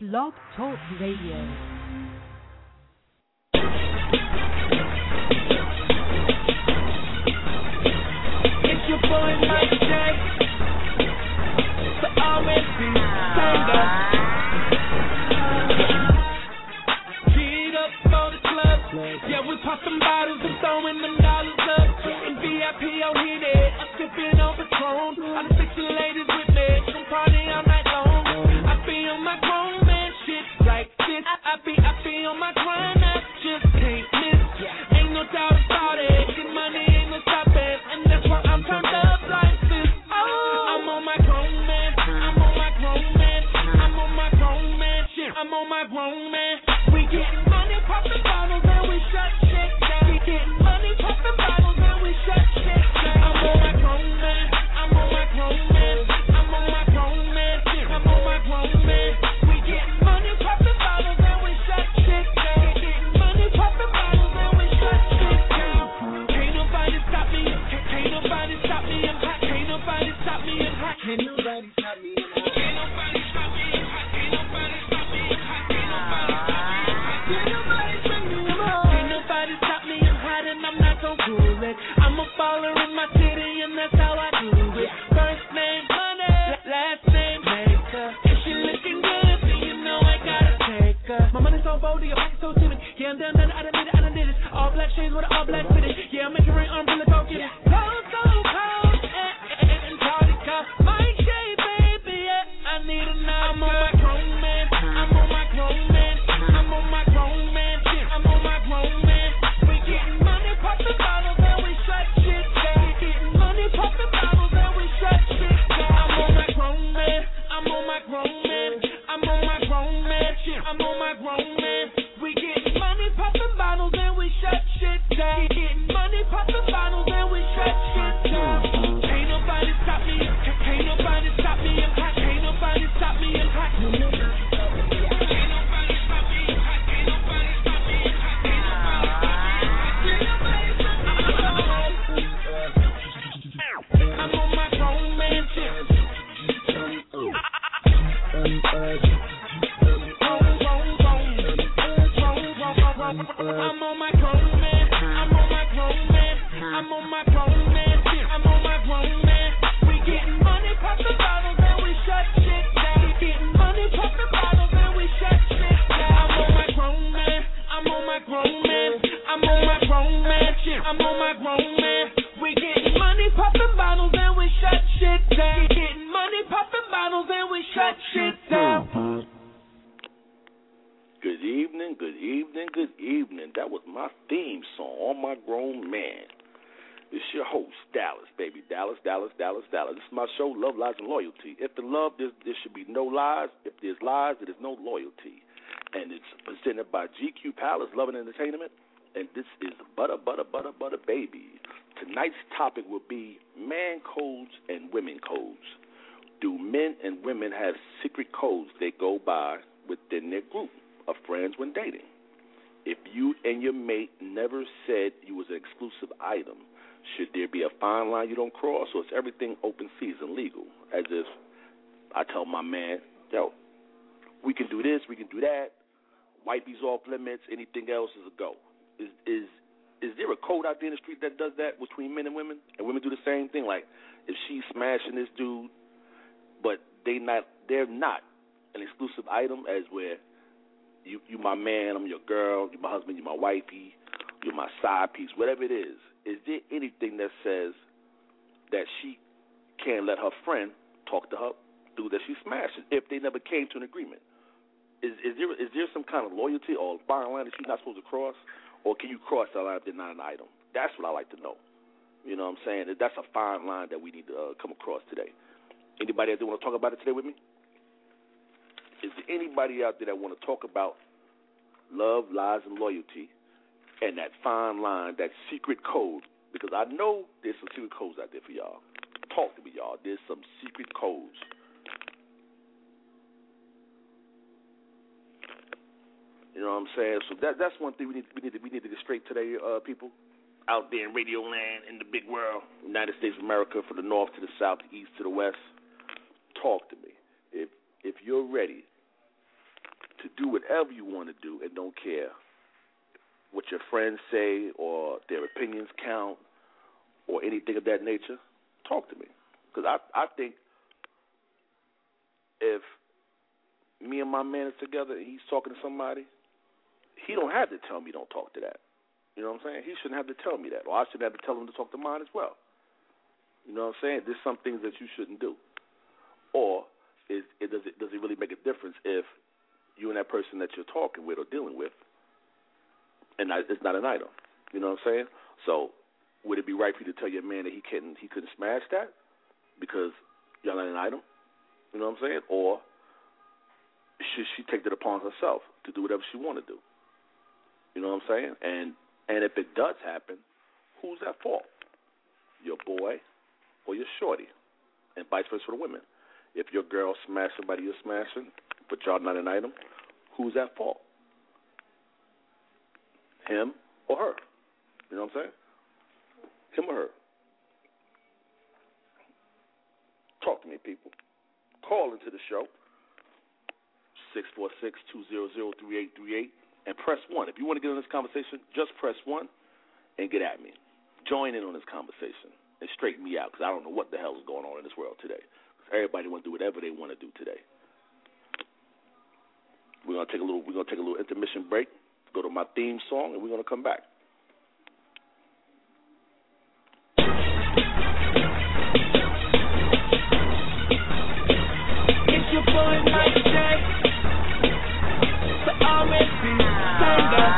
Blog Talk Radio. It's your boy Mike J. So always be stand up. Get up for the club. Yeah, we popping bottles and throwing them dollars up. And VIP on hit it. I'm sipping on Patron. All the sexy ladies with me. Some party all night long. I be on my grown man shit like this. I be on my grind. I just can't miss. Ain't no doubt about it. Get money ain't no stopping. And that's why I'm turned up like this. I'm on my grown man. I'm on my grown man. I'm on my grown man shit. I'm on my grown man. We getting money, popping bottles, and we shut shit down. We getting money, popping bottles, and we shut shit down. I'm on my grown man. I'm on my grown man. I'm on my grown man shit. I'm on my grown man. We getting money, popping bottles, and we shut shit down. We getting money, popping bottles, and we shut shit down. Can't nobody stop me. Can't nobody stop me. I'm hot. Can't nobody stop me. I'm hot. Can't nobody stop me. I'm hot. Can't nobody stop me. I'm hot. Can't nobody stop me. I'm hot. Can't nobody stop me. Can't nobody stop me. I'm hot. Can't nobody stop me. I'm hot and I'm not gon' cool it. I'm a baller in my city and that's how I do it. First name Money, last name Maker. If she looking good, then you know I gotta take her. My money's so bold, your pocket's so timid. Yeah, I'm down, I done did it. All black shades with an all black fitted. Yeah, I'm making rain, umbrella, go get it. Cold, so cold, and party car. My shade, baby, yeah, I need it now. I'm on my grown man. I'm on my grown man. I'm on my grown man. I'm on my grown man. We getting money, popping bottles, and we shut shit down. We getting money, popping bottles, and we shut shit down. I'm on my grown man. I'm on my grown man. I'm on my grown man. I'm on my grown man. We getting money, popping bottles, and we shut shit down. We getting money, popping bottles, and we shut shit down. Can't nobody stop me. Can't nobody stop me. I'm hot. Can't nobody stop me. I'm hot. Can't nobody stop me. Can't nobody stop me. I'm hot. Can't nobody stop me. I'm hot. Can't nobody stop me. I'm on my grown man shit. I'm on my grown man. I'm on my grown man. I'm on my grown man. I'm on my grown man. We getting money, popping bottles, and we shut shit down. We getting money, popping bottles, and we shut shit down. I'm on my grown man. I'm on my grown man. I'm on my grown man. I'm on my grown man. We getting money, popping bottles, and we shut shit down. We getting money, popping bottles, and we shut shit down. Good evening, good evening, good evening. That was my theme song, On My Grown Man. It's your host, Dallas, baby. Dallas. This is my show, Love, Lies, and Loyalty. If in love, there should be no lies. If there's lies, there is no loyalty. And it's presented by GQ Palace, Love and Entertainment. And this is Butter, Baby. Tonight's topic will be man codes and women codes. Do men and women have secret codes they go by within their group of friends when dating? If you and your mate never said you was an exclusive item, should there be a fine line you don't cross, or is everything open season legal? As if I tell my man, yo, we can do this, we can do that, wifey's off limits, anything else is a go. Is there a code out there in the street that does that between men and women do the same thing? Like if she's smashing this dude, but they're not an exclusive item, as where you my man, I'm your girl, you my husband, you my wifey, you're my side piece, whatever it is. Is there anything that says that she can't let her friend talk to her through that she's smashing if they never came to an agreement? Is there some kind of loyalty or fine line that she's not supposed to cross, or can you cross that line if they're not an item? That's what I like to know. You know what I'm saying? That's a fine line that we need to come across today. Anybody out there want to talk about it today with me? Is there anybody out there that want to talk about love, lies, and loyalty and that fine line, that secret code? Because I know there's some secret codes out there for y'all. Talk to me, y'all. There's some secret codes. You know what I'm saying? So that's one thing we need to get straight today, people. Out there in radio land, in the big world, United States of America, from the north to the south, the east to the west. Talk to me. If you're ready to do whatever you want to do and don't care what your friends say or their opinions count or anything of that nature, talk to me. Because I think if me and my man is together and he's talking to somebody, he don't have to tell me don't talk to that. You know what I'm saying? He shouldn't have to tell me that, or I shouldn't have to tell him to talk to mine as well. You know what I'm saying? There's some things that you shouldn't do. Or does it really make a difference if you and that person that you're talking with or dealing with, and it's not an item? You know what I'm saying? So would it be right for you to tell your man that he couldn't smash that because y'all not an item? You know what I'm saying? Or should she take it upon herself to do whatever she want to do? You know what I'm saying? And if it does happen, who's at fault? Your boy or your shorty? And vice versa for the women. If your girl smashed somebody you're smashing, but y'all not an item, who's at fault? Him or her? You know what I'm saying? Him or her? Talk to me, people. Call into the show, 646-200-3838, and press 1. If you want to get in this conversation, just press 1 and get at me. Join in on this conversation and straighten me out, because I don't know what the hell is going on in this world today. Everybody want to do whatever they want to do today. We're gonna take a little intermission break, go to my theme song, and we're gonna come back. It's your boy Mike J. The R&B singer.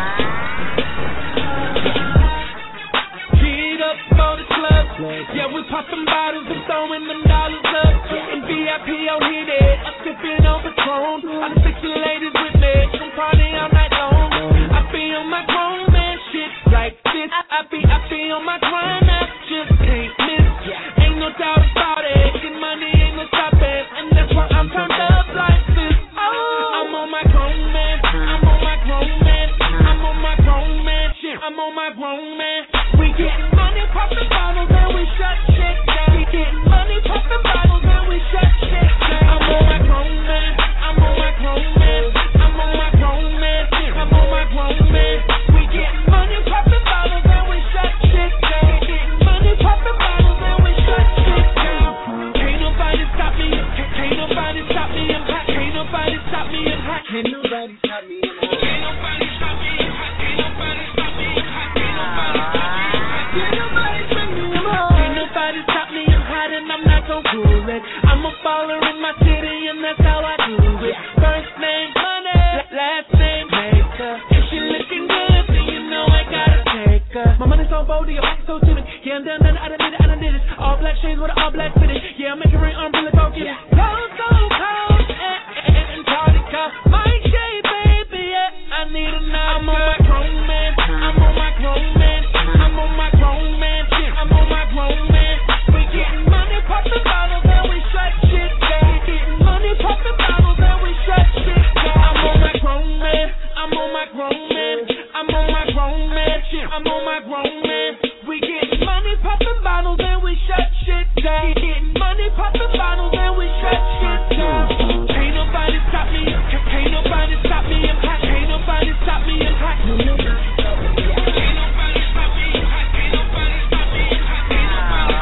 Get up for the club. Yeah, we popping bottles and throwing them dollars up. In VIP, oh, hit it. I'm sipping on Patron. I'm the sexy ladies with me. Some party all night long. I be on my grown man shit like this. I be on my grind now. Just can't miss. Ain't no doubt about it. Get money ain't no stopping. And that's why I'm turned up like this. Oh, I'm on my grown man. I'm on my grown man. I'm on my grown man shit. I'm on my grown man. We getting money, popping bottles, and we shut shit down. We getting money, popping bottles, and we shut shit down. I'm on my grown man. I'm on my grown man. I'm on my grown man. I'm on my grown man. We getting money, popping bottles, and we shut shit down. We getting money, popping bottles, and we shut shit down. Can't nobody stop me. Can't nobody stop me. I'm hot. Can't nobody stop me. I'm hot. Can't nobody stop me. I'm hot. Can't nobody stop me. I'm hot. Can't nobody stop me. I'm hot. Can't nobody stop me. Can't nobody stop me. I'm hot. Can't nobody stop me. I'm hot and I'm not gon' cool it. I'm a baller in my city and that's how I do it. First name Money, last name Maker. If she looking good, then you know I gotta take her. My money's so bold, your back so timid. Yeah, I'm down, I done did it. All black shades with an all black fitted. Yeah, I'm making rain, umbrella, go get it. Cold, so cold, and party car. My shade, baby, yeah, I need a night. I'm on my grown man. I'm on my grown man. I'm on my grown man. I'm on my grown man. We getting money, popping bottles, and we shut shit down. We getting money, popping bottles, and we shut shit down. I'm on my grown man. I'm on my grown man. I'm on my grown man. I'm on my grown man. We getting money, popping bottles, and we shut shit down. We getting money, popping bottles, and we shut shit down. Can't nobody stop me. Can't nobody stop me. I'm hot. Can't nobody stop me. I'm hot. Can't nobody stop me. Can't nobody stop me. I'm hot. Can't nobody stop me. I'm hot. Can't nobody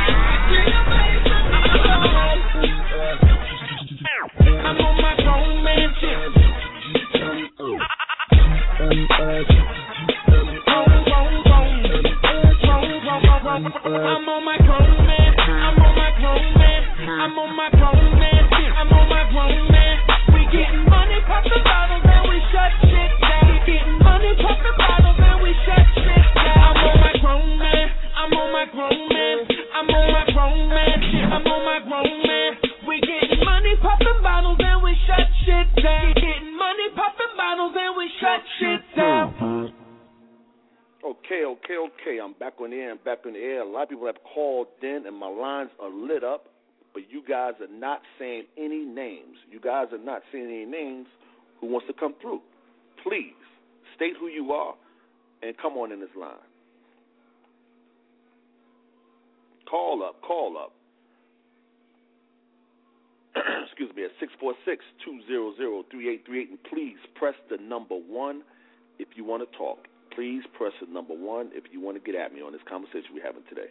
stop me. Can't nobody stop me. I'm on my grown man shit. I'm on my grown man. I'm on my grown man. I'm on my grown man. I'm on my grown man. We getting money, popping bottles, and we shut shit down. We getting money, popping bottles, and we shut shit down. I'm on my grown man. I'm on my grown man. I'm on my grown man. I'm on my grown man. We getting money, popping bottles, and we shut shit down. We getting money, popping bottles, and we shut shit down. Okay. I'm back on the air. A lot of people have called in, and my lines are lit up, but you guys are not saying any names. Who wants to come through? Please state who you are and come on in this line. Call up. Excuse me, at 646-200-3838, and please press the number 1 if you want to talk. Please press the number 1 if you want to get at me on this conversation we're having today.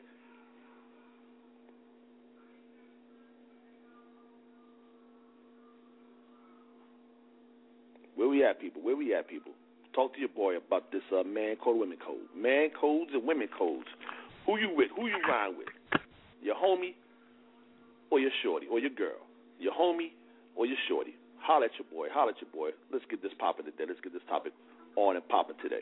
Where we at, people? Where we at, people? Talk to your boy about this man code, women code. Man codes and women codes. Who you with? Who you ride with? Your homie or your shorty or your girl? Your homie or your shorty? Holler at your boy. Holler at your boy. Let's get this popping today. Let's get this topic on and popping today.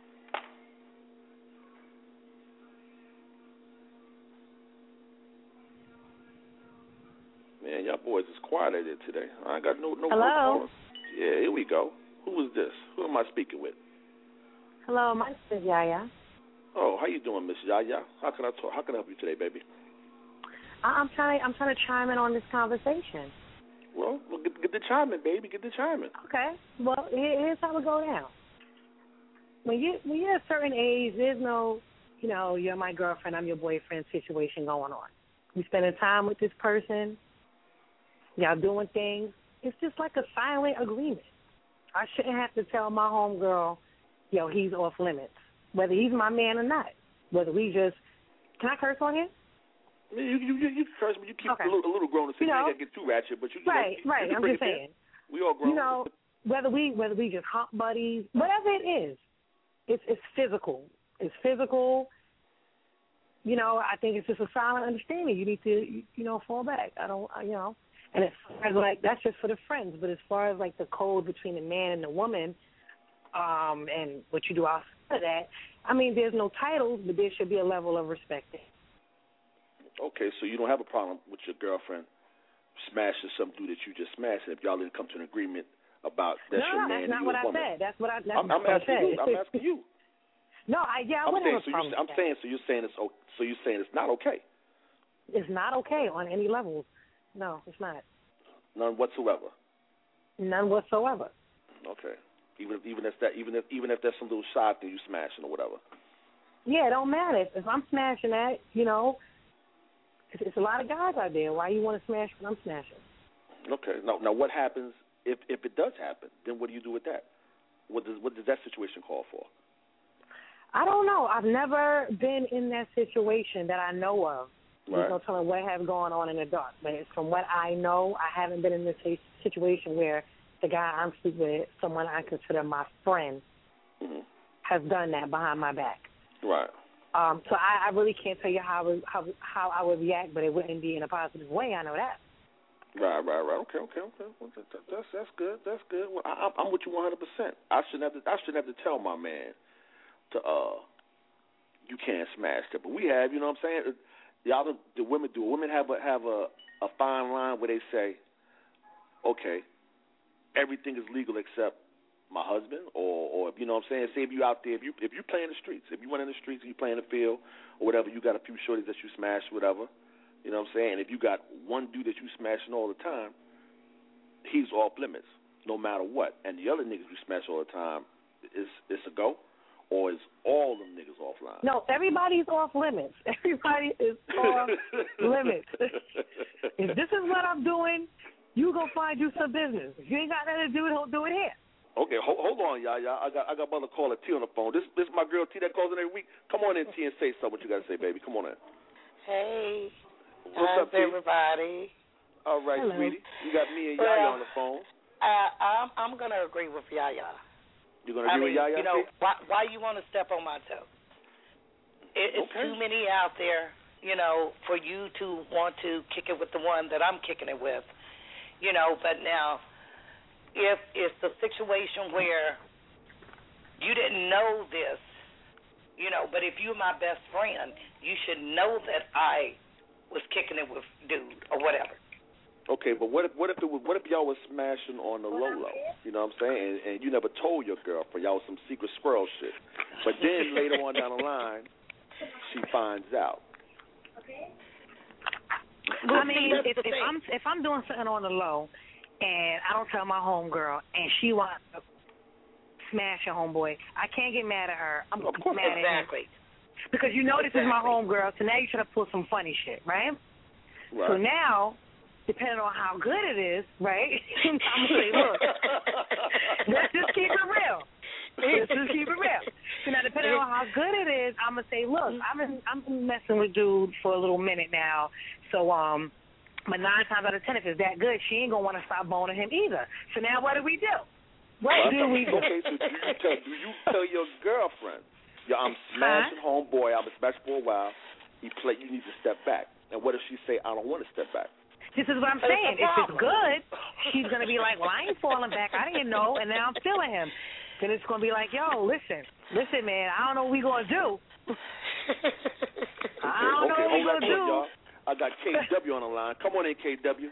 Man, y'all boys is quiet out there today. I ain't got no. Hello. Yeah, here we go. Who is this? Who am I speaking with? Hello, my name is Yaya. Oh, how you doing, Miss Yaya? How can I talk? How can I help you today, baby? I'm trying to chime in on this conversation. Well, get the chime in, baby. Get the chime in. Okay. Well, here's how it go down. When you're a certain age, there's no, you're my girlfriend, I'm your boyfriend situation going on. You spending time with this person, y'all doing things. It's just like a silent agreement. I shouldn't have to tell my homegirl, he's off limits, whether he's my man or not. Whether we just, can I curse on him? You curse, but you keep okay. a little grown. So you ain't gotta get too ratchet, but you right. You I'm just saying. We all grown. Whether we just hot buddies, whatever it is, it's physical. It's physical. I think it's just a silent understanding. You need to, fall back. And as far as that's just for the friends. But as far as the code between the man and the woman, and what you do outside of that, there's no titles, but there should be a level of respect there. Okay, so you don't have a problem with your girlfriend smashing some dude that you just smashed, and if y'all didn't come to an agreement about that's your man and you a woman. No, that's not what I said. That's what I said. I'm asking you. No, I wouldn't have a problem with that. So you're saying it's not okay. It's not okay on any level. No, it's not. None whatsoever. None whatsoever. Okay. Even if there's some little side thing you smashing or whatever. Yeah, it don't matter. If I'm smashing that, it's a lot of guys out there. Why you want to smash when I'm smashing? Okay. Now what happens if it does happen? Then what do you do with that? What does that situation call for? I don't know. I've never been in that situation that I know of. Right. There's no telling what has gone on in the dark. But from what I know, I haven't been in this situation where the guy I'm speaking with, someone I consider my friend, has done that behind my back. Right. So I really can't tell you how I would react, but it wouldn't be in a positive way. I know that. Right. Okay. Well, that's good. That's good. Well, I'm with you 100%. I shouldn't have to tell my man to you can't smash that. But we have, you know what I'm saying? Y'all, do women have a fine line where they say, okay, everything is legal except my husband, or you know what I'm saying? Say if you out there, if you play in the streets, if you went in the streets and you play in the field or whatever, you got a few shorties that you smash, whatever. You know what I'm saying? And if you got one dude that you smashing all the time, he's off limits, no matter what. And the other niggas you smash all the time, it's a go, or is all them niggas offline? No, everybody's off limits. Everybody is off limits. If this is what I'm doing, you go find you some business. If you ain't got nothing to do, don't do it here. Okay, hold on, y'all. I got brother caller T on the phone. This is my girl T that calls in every week. Come on in, T, and say something. What you got to say, baby? Come on in. Hey. What's up, T? Everybody? All right, hello, sweetie. You got me and Yaya on the phone. I'm going to agree with Yaya. You're going to agree with Yaya? Why you want to step on my toe? It's okay. Too many out there, for you to want to kick it with the one that I'm kicking it with. But now, if it's a situation where you didn't know this, but if you're my best friend, you should know that I was kicking it with dude or whatever. Okay, but what if y'all was smashing on the low? You know what I'm saying? And you never told your girlfriend. Y'all was some secret squirrel shit. But then later on down the line, she finds out. If I'm doing something on the low, and I don't tell my homegirl, and she wants to smash your homeboy, I can't get mad at her. I'm mad at him. Because this is my homegirl, so now you're trying to pull some funny shit, right? So now, depending on how good it is, right, I'm going to say, look, let's just keep good it is, I'm gonna say, look, I've been messing with dude for a little minute now, so but 9 times out of 10, if it's that good, she ain't gonna want to stop boning him either. So now what do we do? What do we do? Okay, so do you tell your girlfriend, yo, I'm smashing homeboy, I've been smashing for a while, you need to step back. And what if she say, I don't want to step back? This is what I'm saying. If it's good, she's going to be like, well, I ain't falling back. I didn't know, and now I'm feeling him. Then it's going to be like, yo, listen, man, I don't know what we going to do. I don't know what we going to do. Y'all. I got KW on the line. Come on in, KW.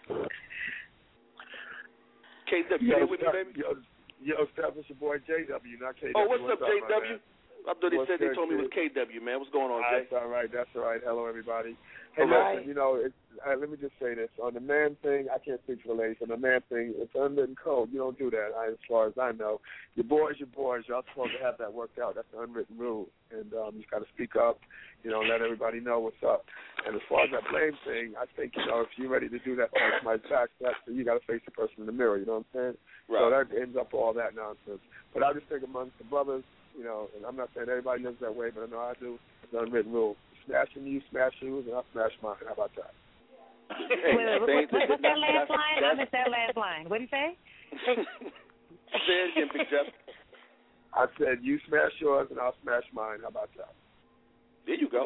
KW, you with me, baby? Yo, Steph, it's your boy JW, not KW. Oh, what's up, JW? I thought they told me it was KW, man. What's going on, Jay? That's all right. Hello, everybody. Hey, listen, let me just say this. On the man thing, I can't speak for the ladies. On the man thing, it's unwritten code. You don't do that, as far as I know. Your boys. Y'all supposed to have that worked out. That's the unwritten rule. And you just got to speak up, let everybody know what's up. And as far as that blame thing, I think, if you're ready to do that on somebody's back, you got to face the person in the mirror, you know what I'm saying? Right. So that ends up all that nonsense. But I just think amongst the brothers, and I'm not saying everybody lives that way, but I know I do. It's an unwritten rule. Smashing you, smash yours, and I'll smash mine. How about that? What's that last line? I missed that last line. What did you say? Say it again, Big Jeff. I said, you smash yours, and I'll smash mine. How about that? There you go.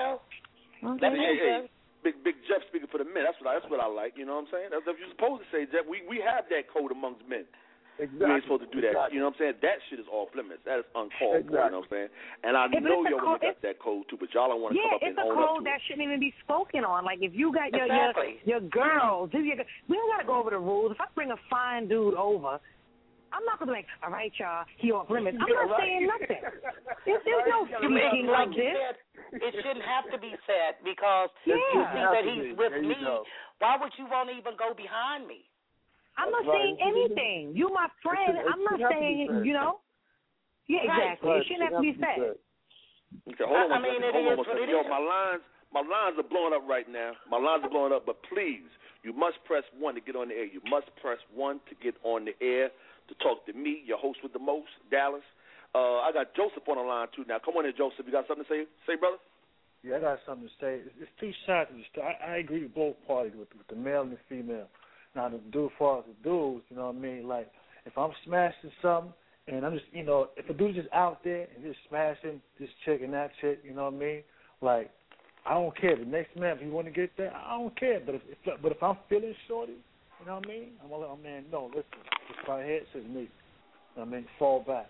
Okay. Hey, Big Jeff speaking for the men. That's what I like. You know what I'm saying? That's what you're supposed to say, Jeff. We have that code amongst men. Exactly. We ain't supposed to do that. Exactly. You know what I'm saying? That shit is off limits. That is uncalled for. You know what I'm saying? And I know y'all want to got that code too, but y'all don't want to come up and own up to it. Yeah, it's a code that shouldn't even be spoken on. Like if you got your girls, we don't got to go over the rules. If I bring a fine dude over, I'm not gonna be like, all right, y'all, he off limits. I'm not saying nothing. There's no speaking like this. It shouldn't have to be said because you see that he's with me. Why would you want to even go behind me? I'm not saying anything. You my friend. I'm not saying, Yeah, exactly. It shouldn't have to be said. Okay, hold on a second. Yo, my lines are blowing up right now. My lines are blowing up, but please, you must press 1 to get on the air. You must press 1 to get on the air to talk to me, your host with the most, Dallas. I got Joseph on the line, too, now. Come on in, Joseph. You got something to say, brother? Yeah, I got something to say. It's 2 sides of the story. I agree with both parties, with the male and the female. Now, the dude, as far as the dudes, you know what I mean? Like, if I'm smashing something, and I'm just, if a dude's just out there and just smashing this chick and that chick, you know what I mean? Like, I don't care. The next man, if you want to get there, I don't care. But if I'm feeling shorty, you know what I mean? I'm going to let my man know, listen, this right here says me. You know what I mean? Fall back.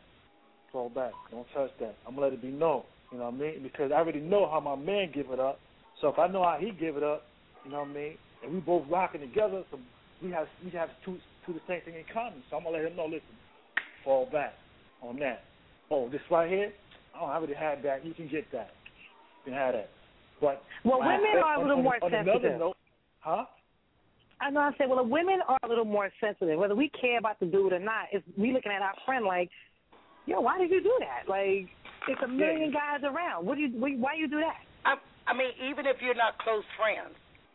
Don't touch that. I'm going to let it be known, you know what I mean? Because I already know how my man give it up. So if I know how he give it up, you know what I mean? And we both rocking together, so we have two the same thing in common. So I'm going to let him know, listen, fall back on that. Oh, this right here, I already had that. You can get that. You can have that. But women are a little more sensitive. Note, huh? I know I said, women are a little more sensitive. Whether we care about the dude or not, we looking at our friend like, yo, why did you do that? Like, it's a million guys around. Why you do that? I mean, even if you're not close friends,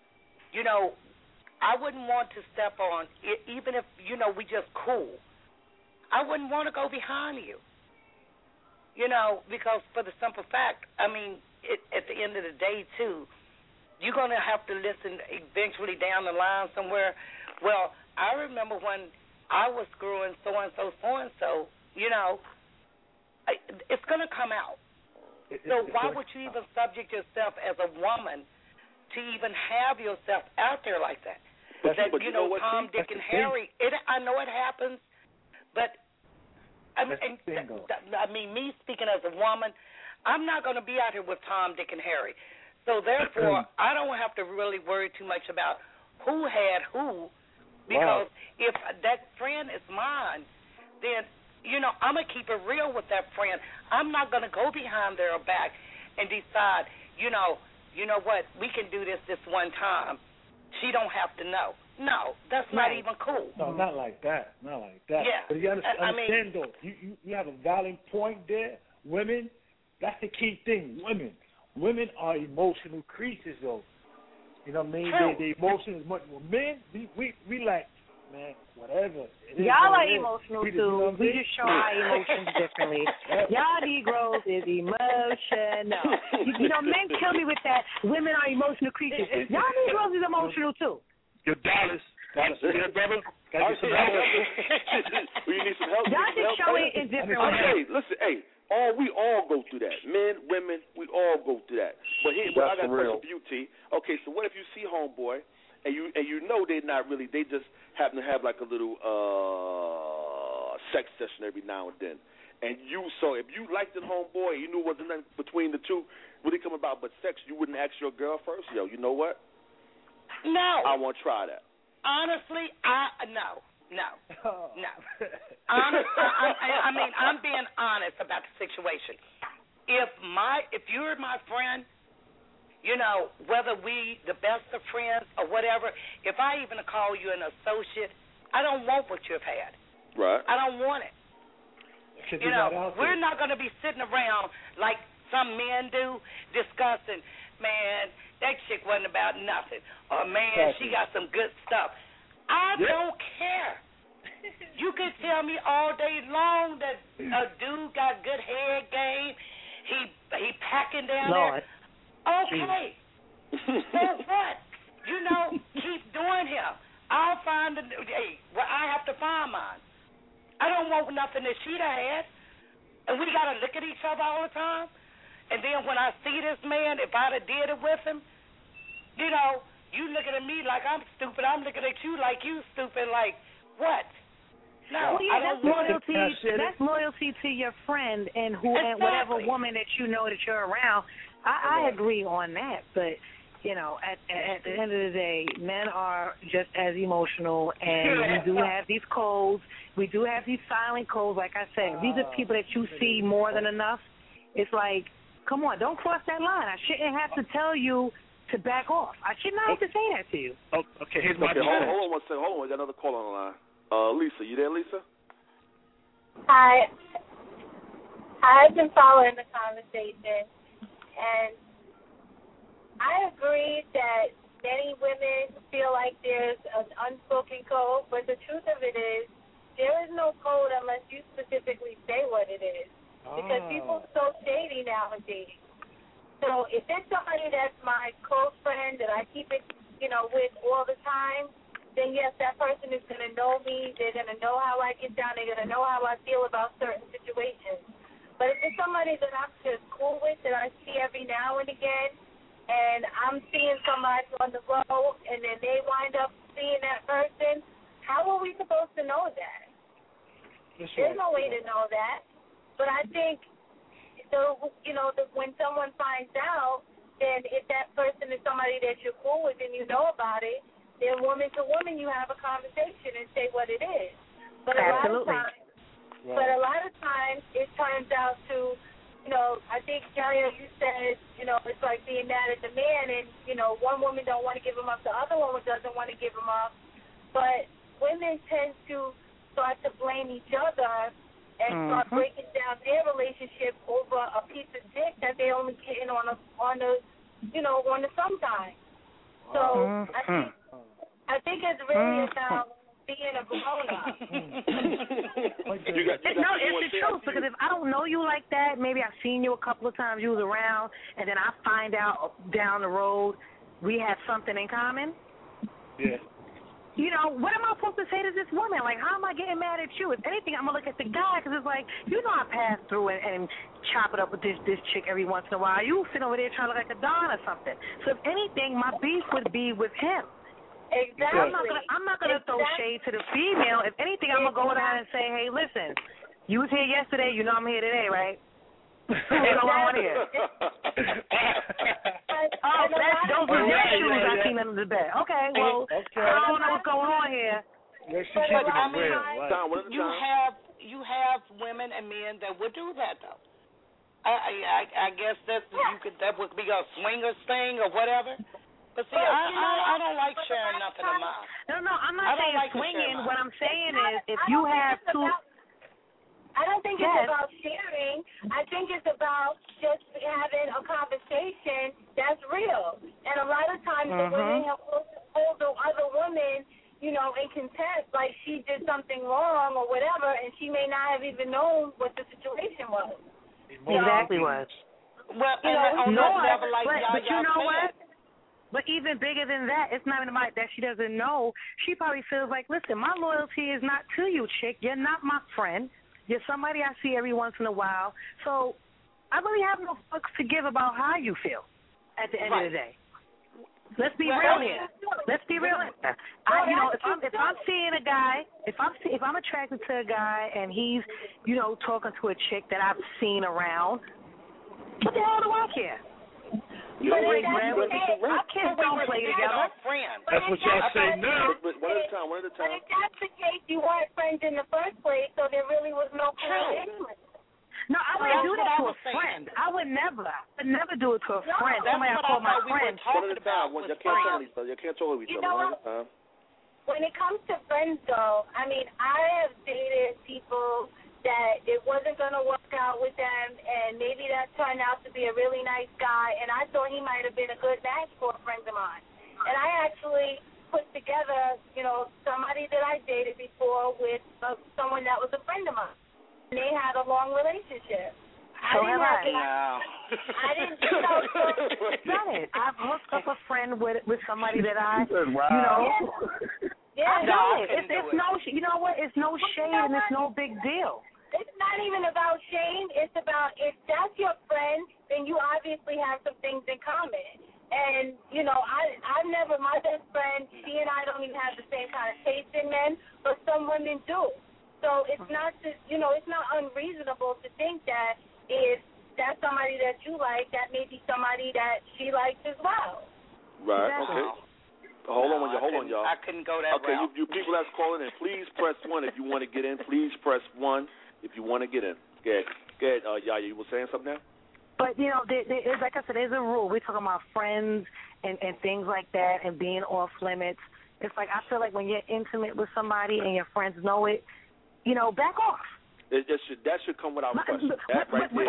I wouldn't want to step on, even if, we just cool. I wouldn't want to go behind you, because for the simple fact, I mean, at the end of the day, too, you're going to have to listen eventually down the line somewhere. Well, I remember when I was screwing so-and-so, it's going to come out. So why would you even subject yourself as a woman to even have yourself out there like that? But you know what, Tom, Dick, and Harry, I know it happens, but I mean, me speaking as a woman, I'm not going to be out here with Tom, Dick, and Harry. So therefore, I don't have to really worry too much about who had who, because if that friend is mine, then, I'm going to keep it real with that friend. I'm not going to go behind their back and decide, you know what, we can do this one time. She don't have to know. No, that's not even cool. No, not like that. Yeah. But you understand, though, you have a valid point there. Women, that's the key thing. Women are emotional creatures, though. You know what I mean? The emotion is much more. Men, we like man, whatever. Y'all are emotional too. We just show our emotions differently. Y'all Negroes is emotional. You know, men kill me with that. Women are emotional creatures. Y'all Negroes is emotional too. Yo, Dallas, you there, brother? Gotta get some help. You need some help. Y'all just show it in different ways. Hey, listen, we all go through that. Men, women, we all go through that. But here, I got a question for you, T. Okay, so what if you see homeboy and you know they're not really, they just happen to have like a little sex session every now and then. And so if you liked the homeboy, you knew it wasn't nothing between the two really come about but sex, you wouldn't ask your girl first? Yo, you know what? No. I want to try that. Honestly, no. I mean, I'm being honest about the situation. If you're my friend, you know, whether we the best of friends or whatever, if I even call you an associate, I don't want what you've had. Right. I don't want it. You know, we're not going to be sitting around like some men do discussing, man, that chick wasn't about nothing. Or, man, she got some good stuff. I don't care. You can tell me all day long that a dude got good head game. He packing down there. Okay. So what? You know, keep doing him. I'll find I have to find mine. I don't want nothing that she done had. And we got to look at each other all the time. And then when I see this man, if I'd have did it with him, you know, you looking at me like I'm stupid. I'm looking at you like you stupid. Like, what? No, I don't want it. That's loyalty to your friend and whatever woman that you know that you're around. I agree on that. But, you know, at the end of the day, men are just as emotional, and we do have these codes. We do have these silent codes, like I said. These are people that you see more than enough. It's like, come on, don't cross that line. I shouldn't have to tell you to back off. I should not have to say that to you. Oh, okay, here's my hold on one second. Hold on, we got another call on the line. Lisa, you there, Lisa? Hi. I've been following the conversation, and I agree that many women feel like there's an unspoken code, but the truth of it is there is no code unless you specifically say what it is, because people are so shady nowadays. So if it's somebody that's my close friend that I keep it, you know, with all the time, then yes, that person is going to know me. They're going to know how I get down. They're going to know how I feel about certain situations. But if it's somebody that I'm just cool with, that I see every now and again, and I'm seeing somebody on the road, and then they wind up seeing that person, how are we supposed to know that? There's no way to know that. But I think, when someone finds out, then if that person is somebody that you're cool with and you know about it, then woman to woman you have a conversation and say what it is. But a lot of times it turns out to, you know, I think, Kelly, you said, you know, it's like being mad at the man, and, you know, one woman don't want to give him up, the other woman doesn't want to give him up. But women tend to start to blame each other and start breaking down their relationship over a piece of dick that they only getting on the sometime. So I think it's really about being a grown up. It's the truth, because if I don't know you like that, maybe I've seen you a couple of times, you was around, and then I find out down the road we have something in common. Yeah. You know, what am I supposed to say to this woman? Like, how am I getting mad at you? If anything, I'm going to look at the guy, because it's like, you know, I pass through and chop it up with this chick every once in a while. You sitting over there trying to look like a Don or something. So if anything, my beef would be with him. Exactly. I'm not gonna throw shade to the female. If anything, I'm gonna go down and say, hey, listen, you was here yesterday, you know I'm here today, right? What's going on here? That's those are your shoes I seen under the bed. Okay, well, I don't know what's going on here. But I mean, you have women and men that would do that though. I guess that would be a swingers thing or whatever. But see, I don't like sharing nothing of mine. No, I'm not saying like swinging. What I'm saying is, if you have two. I don't think it's about sharing. I think it's about just having a conversation that's real. And a lot of times the women have told the other women, in contempt, like she did something wrong or whatever, and she may not have even known what the situation was. Exactly was. Well, on that level, like but you know said. what? But even bigger than that, it's not even about that she doesn't know. She probably feels like, listen, my loyalty is not to you, chick. You're not my friend. You're somebody I see every once in a while. So I really have no fucks to give about how you feel at the end of the day. Let's be real here. Let's be real. If I'm seeing a guy, if I'm attracted to a guy and he's, talking to a chick that I've seen around, what the hell do I care? You don't break bread with me. Our kids don't play together. That's what y'all say now. But one at a time. But if that's the case, you weren't friends in the first place, so there really was no connection anyway. No, I wouldn't do that to a friend. I would never do it to a friend. Somebody I call my friend. One at a time. You can't talk with each other. One at a time. When it comes to friends, though, I mean, I have dated people that it wasn't going to work out with them, and maybe that turned out to be a really nice guy, and I thought he might have been a good match for a friend of mine. And I actually put together, somebody that I dated before with someone that was a friend of mine. And they had a long relationship. I didn't Got it. I've hooked up a friend with somebody that I, Yeah, I know it. It's no, you know what? It's no shade and it's no big deal. It's not even about shame. It's about if that's your friend, then you obviously have some things in common. And, I've never, my best friend, she and I don't even have the same kind of taste in men, but some women do. So it's not it's not unreasonable to think that if that's somebody that you like, that may be somebody that she likes as well. Right, Exactly. okay. Hold on, y'all. I couldn't go that route. Okay, you people that's calling in, please press 1 if you want to get in. Please press 1 if you want to get in. Go ahead, Yaya, you were saying something now? But, like I said, there's a rule. We're talking about friends and things like that and being off limits. It's like I feel like when you're intimate with somebody and your friends know it, back off. That should come without question. That right there,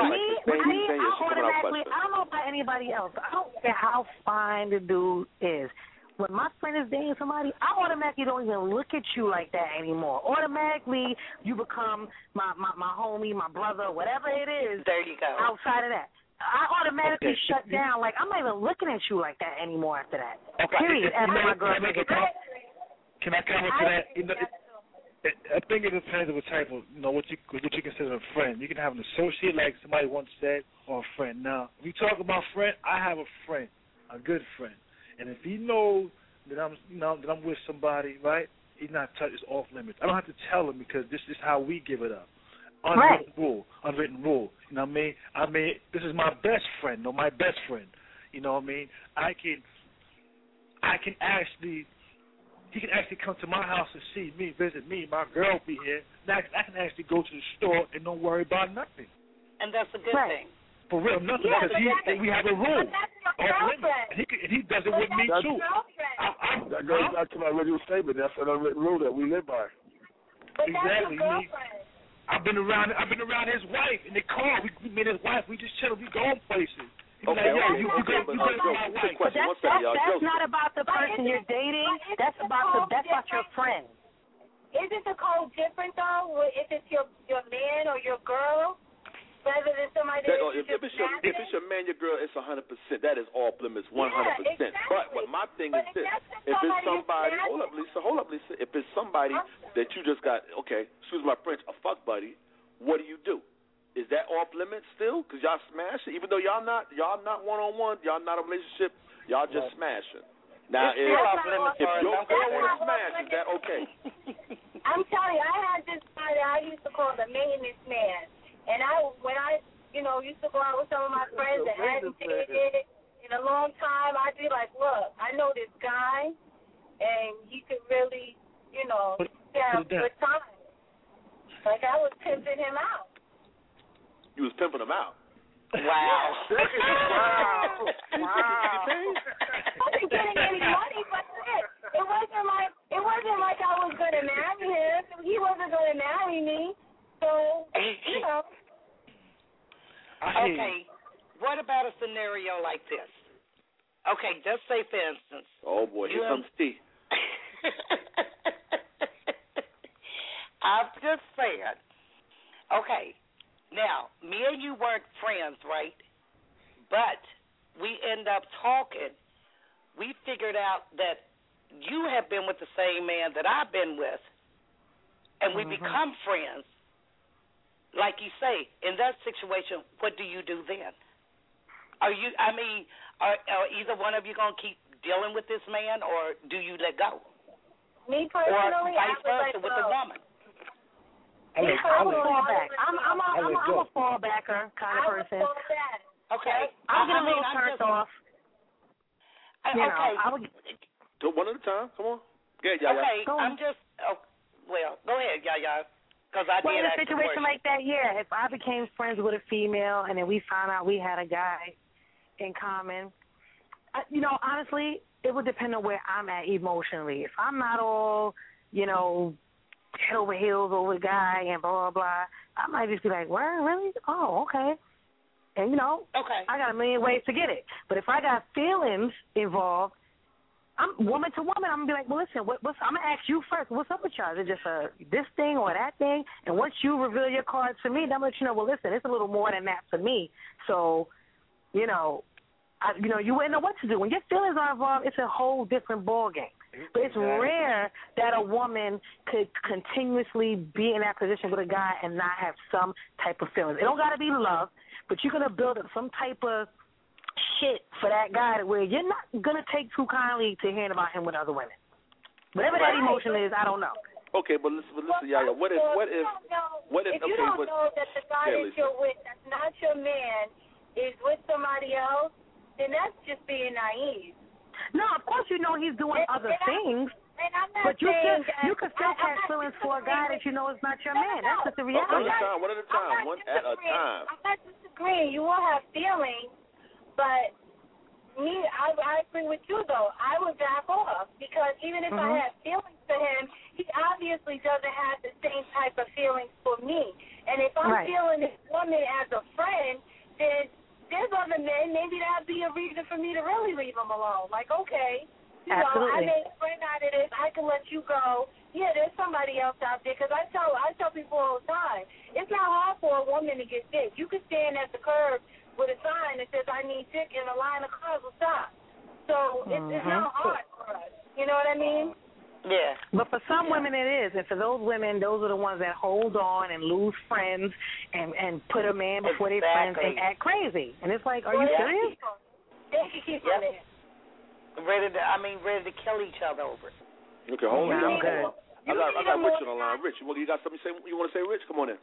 I don't know about anybody else. I don't care how fine the dude is. When my friend is dating somebody, I automatically don't even look at you like that anymore. Automatically, you become my homie, my brother, whatever it is. There you go. Outside of that, I automatically shut down. Like, I'm not even looking at you like that anymore after that. Okay. Period. After my girlfriend gets that. Can I comment to that? I think it depends on what type of, what you consider a friend. You can have an associate, like somebody once said, or a friend. Now, if you talk about friend, I have a friend, a good friend, and if he knows that I'm with somebody, right, he's not touched, it's off limits. I don't have to tell him because this is how we give it up. Unwritten rule. You know what I mean? This is my best friend, my best friend. You know what I mean? He can actually come to my house and see me, visit me, my girl be here. Now I can actually go to the store and don't worry about nothing. And that's a good thing. For real, nothing, because we have a rule. And he does it with me, too. That goes back to my original statement. That's an unwritten rule that we live by. Exactly. I've been around his wife in the car. We met his wife. We just chill. We go places. But that's not about the person you're dating. That's about your friend. Isn't the code different though? If it's your man or your girl, rather than somebody that if it's your man, your girl, it's 100%. That is off limits, 100%. Exactly. But my thing is this: if it's somebody, hold up, Lisa. If it's somebody that you just got, excuse my French, a fuck buddy, what do? Is that off limits still? Because y'all smash it, even though y'all not one-on-one, y'all not a relationship, y'all just smashing. Now, if your girl want to smash, is that okay? I'm telling you, I had this guy that I used to call the maintenance man, and when I used to go out with some of my friends that hadn't dated in a long time, I'd be like, look, I know this guy, and he could really, have a good time. Like I was pimping him out. You was pimping them out. Wow. Wow. I wasn't getting any money, but it wasn't like I was going to marry him. He wasn't going to marry me. So, Okay, what about a scenario like this? Okay, just say, for instance. Oh, boy, here comes T. I'm just saying. Okay, now, me and you weren't friends, right? But we end up talking. We figured out that you have been with the same man that I've been with, and we become friends. Like you say, in that situation, what do you do then? Are either one of you going to keep dealing with this man, or do you let go? Me personally, or vice versa with the woman? I would fall back. I'm a fallbacker kind of person. Okay. I'll get a little turned off. Okay. Do one at a time. Come on. Yeah, Yaya. Okay, I'm just. Well, go ahead, Yaya. Because I did in a ask situation like that, yeah. If I became friends with a female and then we found out we had a guy in common, honestly, it would depend on where I'm at emotionally. If I'm not all, head over heels over the guy and blah, blah, blah, I might just be like, well, really? Oh, okay. And, okay. I got a million ways to get it. But if I got feelings involved, I'm woman to woman. I'm going to be like, well, listen, I'm going to ask you first. What's up with y'all? Is it just this thing or that thing? And once you reveal your cards to me, then I'm going to let you know, well, listen, it's a little more than that for me. So, you wouldn't know what to do. When your feelings are involved, it's a whole different ballgame. But it's rare that a woman could continuously be in that position with a guy and not have some type of feelings. It don't got to be love, but you're going to build up some type of shit for that guy where you're not going to take too kindly to hearing about him with other women. Whatever that emotion is, I don't know. Okay, but listen, Yaya, what if if you don't know that the guy that you're with, that's not your man, is with somebody else, then that's just being naive. No, of course you know he's doing other things. And I'm not but you can still have feelings for a guy that you know is not your man. That's just the reality. One at a time. I'm not disagreeing. You will have feelings, but me, I agree with you though. I would back off because even if I have feelings for him, he obviously doesn't have the same type of feelings for me. And if I'm feeling this woman as a friend, then there's other men. Maybe that'd be a reason for me to really leave him alone. Like, okay. I made a friend out of this. I can let you go. Yeah, there's somebody else out there. Because I tell people all the time, it's not hard for a woman to get dick. You can stand at the curb with a sign that says, I need dick, and a line of cars will stop. So it's not hard for us. You know what I mean? Yeah. But for some women it is. And for those women, those are the ones that hold on and lose friends and put a man before their friends and act crazy. And it's like, are you serious? They can keep on there. Ready to kill each other over it. Okay, hold on. Okay. I got Rich on the line. Rich, you got something you want to say, Rich? Come on in.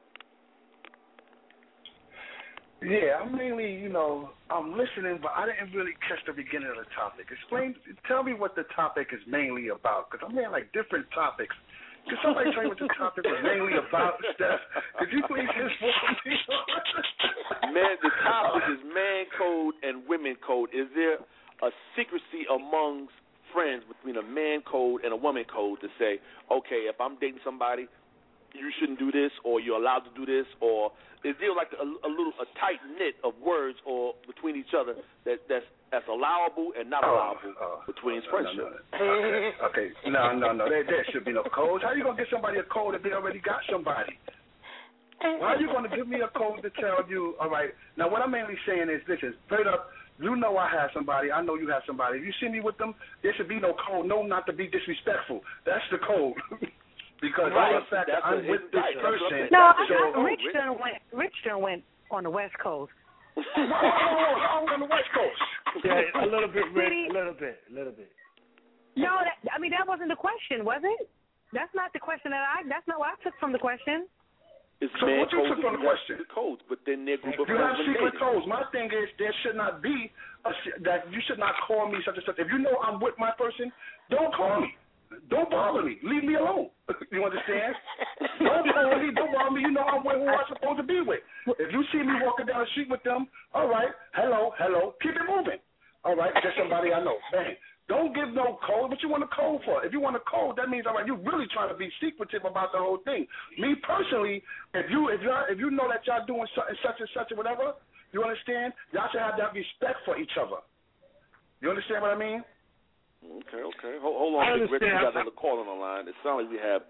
Yeah, I'm mainly, I'm listening, but I didn't really catch the beginning of the topic. Tell me what the topic is mainly about, because I'm hearing like different topics. Could somebody tell me what the topic was mainly about, Steph? Could you please inform me? Man, the topic is man code and women code. Is there a secrecy amongst friends between a man code and a woman code to say, okay, if I'm dating somebody, you shouldn't do this, or you're allowed to do this, or is there like a tight knit of words or between each other that's allowable and not allowable between friendships? Okay. No. There should be no codes. How are you gonna get somebody a code if they already got somebody? Why are you gonna give me a code to tell you? All right. Now what I'm mainly saying is this: is straight up. You know I have somebody. I know you have somebody. If you see me with them, there should be no code. No, not to be disrespectful. That's the code. Because all the fact that I'm with this person. No, Rich done went on the West Coast. I'm on the West Coast. Yeah, a little bit, Rich. A little bit. No, that wasn't the question, was it? That's not the question that's not what I took from the question. So what you took from the question? The codes, but then their group of you friends. have secret codes. My thing is there should not be that you should not call me such and such. If you know I'm with my person, don't call me. Don't bother me. Leave me alone. You understand? Don't call me. Don't bother me. You know I'm with who I'm supposed to be with. If you see me walking down the street with them, all right, hello, keep it moving. All right, just somebody I know. Bang. Don't give no code. What you want a code for? If you want a code, that means, all right, you're really trying to be secretive about the whole thing. Me personally, if you know that y'all doing such and such or whatever, you understand? Y'all should have that respect for each other. You understand what I mean? Okay. Hold on, Rich. We got another call on the line. It sounds like we have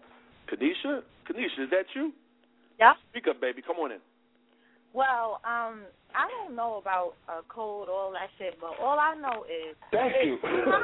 Kanisha, is that you? Yeah. Speak up, baby. Come on in. Well, I don't know about code, all that shit, but all I know is if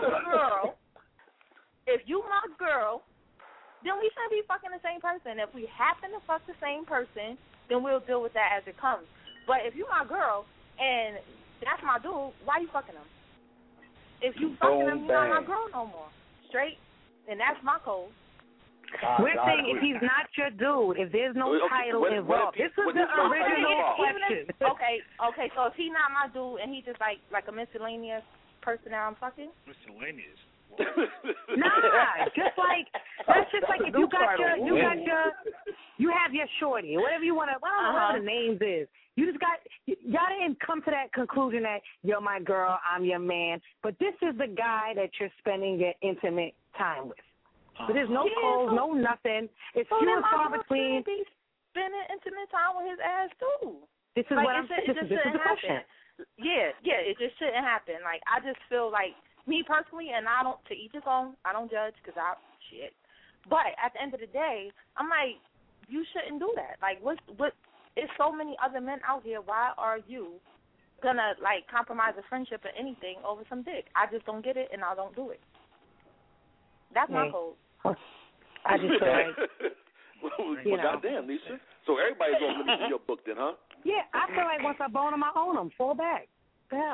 you my girl, then we shouldn't be fucking the same person. If we happen to fuck the same person, then we'll deal with that as it comes. But if you my girl and that's my dude, why you fucking him? If you fucking him, you're not my girl no more. Straight, and that's my code. We're saying if he's not your dude, if there's no title involved. This was the original question. Okay, so if he's not my dude and he just like a miscellaneous person that I'm fucking? Miscellaneous? Nah, that's just like if you have your shorty, whatever you want to, whatever the names is. Y'all didn't come to that conclusion that you're my girl, I'm your man, but this is the guy that you're spending your intimate time with. So there's no calls, no nothing. It's few and far between. Be spending intimate time with his ass too. This is what I'm saying. This is the question. Yeah, it just shouldn't happen. Like I just feel like me personally, and I don't, to each his own. I don't judge because shit. But at the end of the day, I'm like, you shouldn't do that. Like what? There's so many other men out here. Why are you gonna like compromise a friendship or anything over some dick? I just don't get it, and I don't do it. That's my code. I just feel like, well, goddamn, Lisa. So everybody's going to look at your book then, huh? Yeah, I feel like once I bone them, I own them. Fall back. Hell.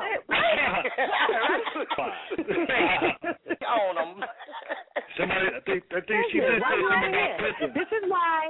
Own them. Somebody, I think she did say something about prison. This is why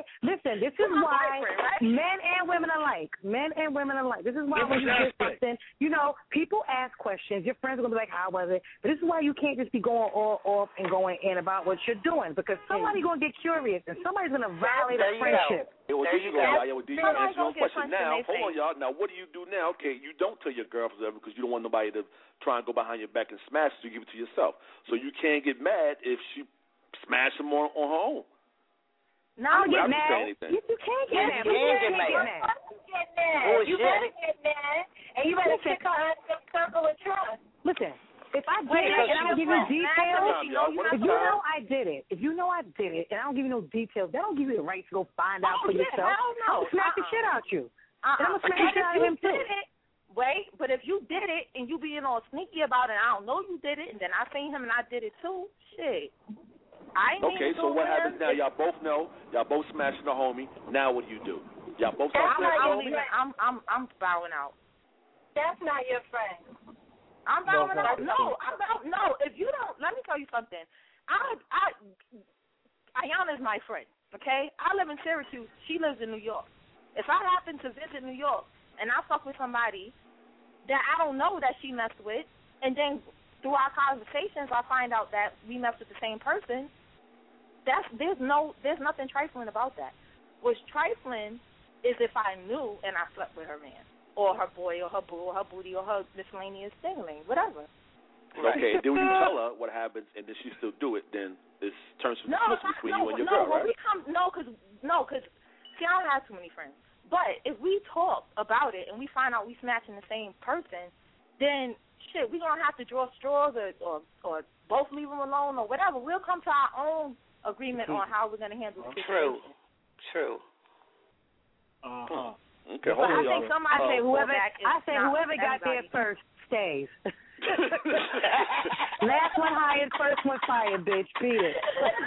men and women alike. This is why when you get something, people ask questions. Your friends are going to be like, how was it? But this is why you can't just be going all off and going in about what you're doing, because somebody's going to get curious and somebody's going to violate a friendship. Well, there you go, y'all. Well, you answer your question now. Hold on, y'all. Now, what do you do now? Okay, you don't tell your girlfriend because you don't want nobody to try and go behind your back and smash it, so you give it to yourself. So you can't get mad if she smashes them on her own. No, get mad. You can't get mad. You can get mad. You better get mad, and you better pick her up in a circle of trust. Listen. If I did it and I don't give you details, if you know I did it, and I don't give you no details, that don't give you the right to go find out for yourself. I'm going to smack the shit out you. And I'm going to smack the shit out of him too. Wait, but if you did it and you being all sneaky about it, and I don't know you did it, and then I seen him and I did it too, shit. Okay, so what happens now? Y'all both know. Y'all both smashing the homie. Now what do you do? Y'all both I'm bowing out. That's not your friend. I'm bowing out. No. If you don't, let me tell you something. Ayana's my friend, okay? I live in Syracuse. She lives in New York. If I happen to visit New York and I fuck with somebody that I don't know that she messed with, and then through our conversations I find out that we messed with the same person, there's nothing trifling about that. What's trifling is if I knew and I slept with her man, or her boy, or her boo, or her booty, or her miscellaneous dingling, whatever. Okay, then when you tell her what happens and then she still do it, then it turns to between you and your girl, right? Because see, I don't have too many friends. But if we talk about it and we find out we smashing the same person, then shit, we're going to have to draw straws or both leave them alone or whatever. We'll come to our own agreement on how we're going to handle the situation. True. Uh-huh. Okay, hold on, y'all. I say whoever got there first stays. Last one hired, first one fired, bitch. Beat it.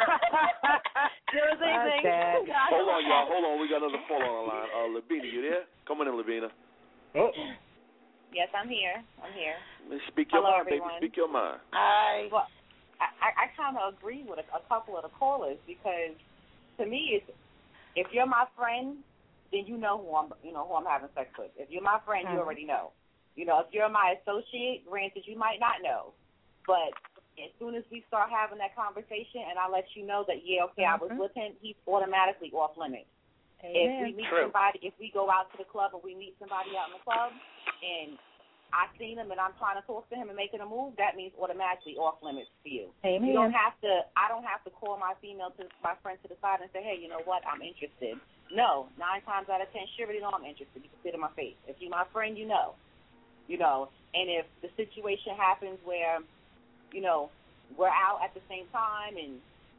Hold on, y'all. Hold on. We got another phone on the line. Lavina, you there? Come on in, Lavina. Oh. Yes, I'm here. Speak your mind, everyone. baby. Speak your mind. Well, I kind of agree with a couple of the callers because to me, it's if you're my friend, then you know who I'm having sex with. If you're my friend, you already know. If you're my associate, granted, you might not know. But as soon as we start having that conversation and I let you know that, I was with him, he's automatically off limits. Amen. If we meet somebody, if we go out to the club or we meet somebody out in the club and I seen him and I'm trying to talk to him and making a move, that means automatically off limits for you. Amen. I don't have to call my my friend to the side and say, hey, you know what, I'm interested. No, 9 times out of 10, she already know I'm interested. You can sit in my face. If you're my friend, you know. And if the situation happens where, we're out at the same time and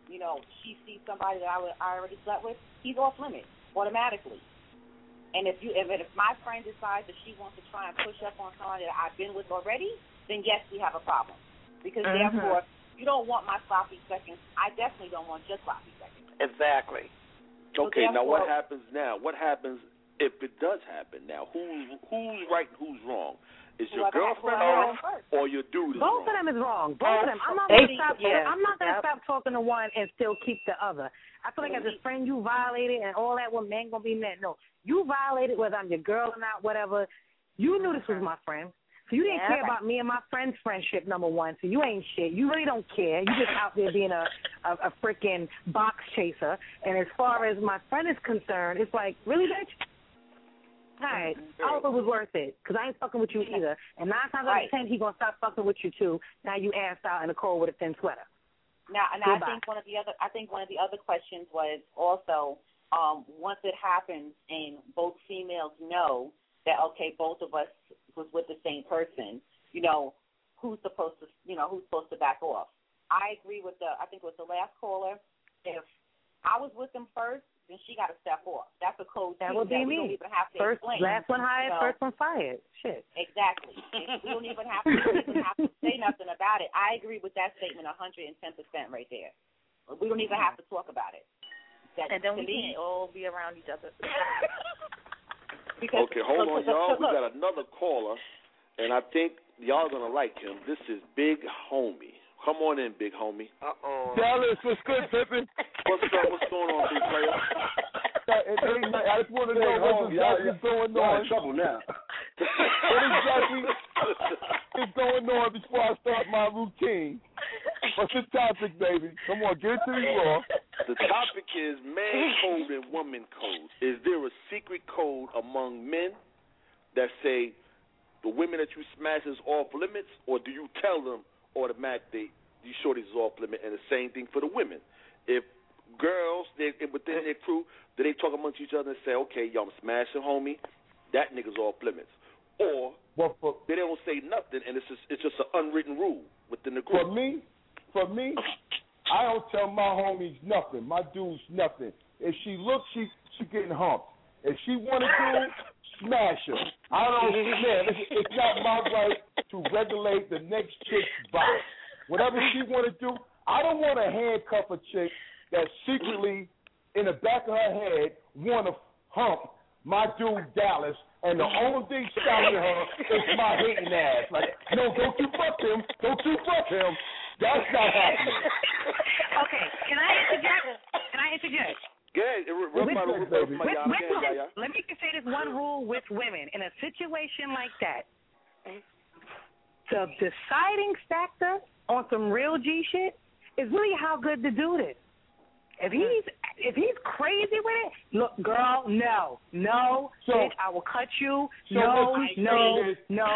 she sees somebody that I already slept with, he's off limits automatically. And if my friend decides that she wants to try and push up on somebody that I've been with already, then yes, we have a problem. Because therefore, you don't want my sloppy seconds. I definitely don't want just sloppy seconds. Exactly. Okay, now what happens now? What happens if it does happen now? Who's right and who's wrong? Is your girlfriend wrong or your dude is Both wrong? of them is wrong. Both of them. I'm not going to stop talking to one and still keep the other. I feel like as a friend, you violated and all that. Well, men going to be men. No, you violated whether I'm your girl or not, whatever. You knew this was my friend. So you didn't care about me and my friend's friendship, number one. So you ain't shit. You really don't care. You just out there being a freaking box chaser. And as far as my friend is concerned, it's like, really, bitch? All right, I hope it was worth it, because I ain't fucking with you either. And 9 times out of 10, he going to stop fucking with you, too. Now you assed out in the cold with a thin sweater. Now I think one of the other questions was also, once it happens and both females know that, okay, both of us was with the same person, who's supposed to back off? I agree with I think it was the last caller. If I was with them first, then she got to step off. That's a code. That would be me. We don't even have to first, explain. Last one hired, first one fired. Shit. Exactly. We don't even have to say nothing about it. I agree with that statement 110% right there. We don't even have to talk about it. And then we can all be around each other. Okay, hold on, y'all. We got another caller, and I think y'all going to like him. This is Big Homie. Come on in, Big Homie. Dallas, what's good, Pippin? What's up? What's going on, big player? I just want to know what's exactly going on. Y'all in trouble now. What exactly is going on before I start my routine? What's the topic, baby? Come on, get it to me raw. The topic is man code and woman code. Is there a secret code among men that say the women that you smash is off limits, or do you tell them automatically these shorties is off limit? And the same thing for the women. If girls within their crew, do they talk amongst each other and say, okay, y'all, I'm smashing homie, that nigga's off limits, or they don't say nothing and it's just an unwritten rule within the group? For me, I don't tell my homies nothing. My dudes nothing. If she looks, she getting humped. If she want to do, smash her. I don't care. It's not my right to regulate the next chick's box. Whatever she want to do, I don't want to handcuff a chick that secretly, in the back of her head, want to hump my dude Dallas, and the only thing stopping her is my hating ass. Like, no, don't you fuck him. Don't you fuck him. That's not happening. Okay, can I interject? Good. Let me say this one rule with women. In a situation like that, the deciding factor on some real G shit is really how good the dude is. If he's crazy with it, look, girl, no, bitch, I will cut you. No. I agree.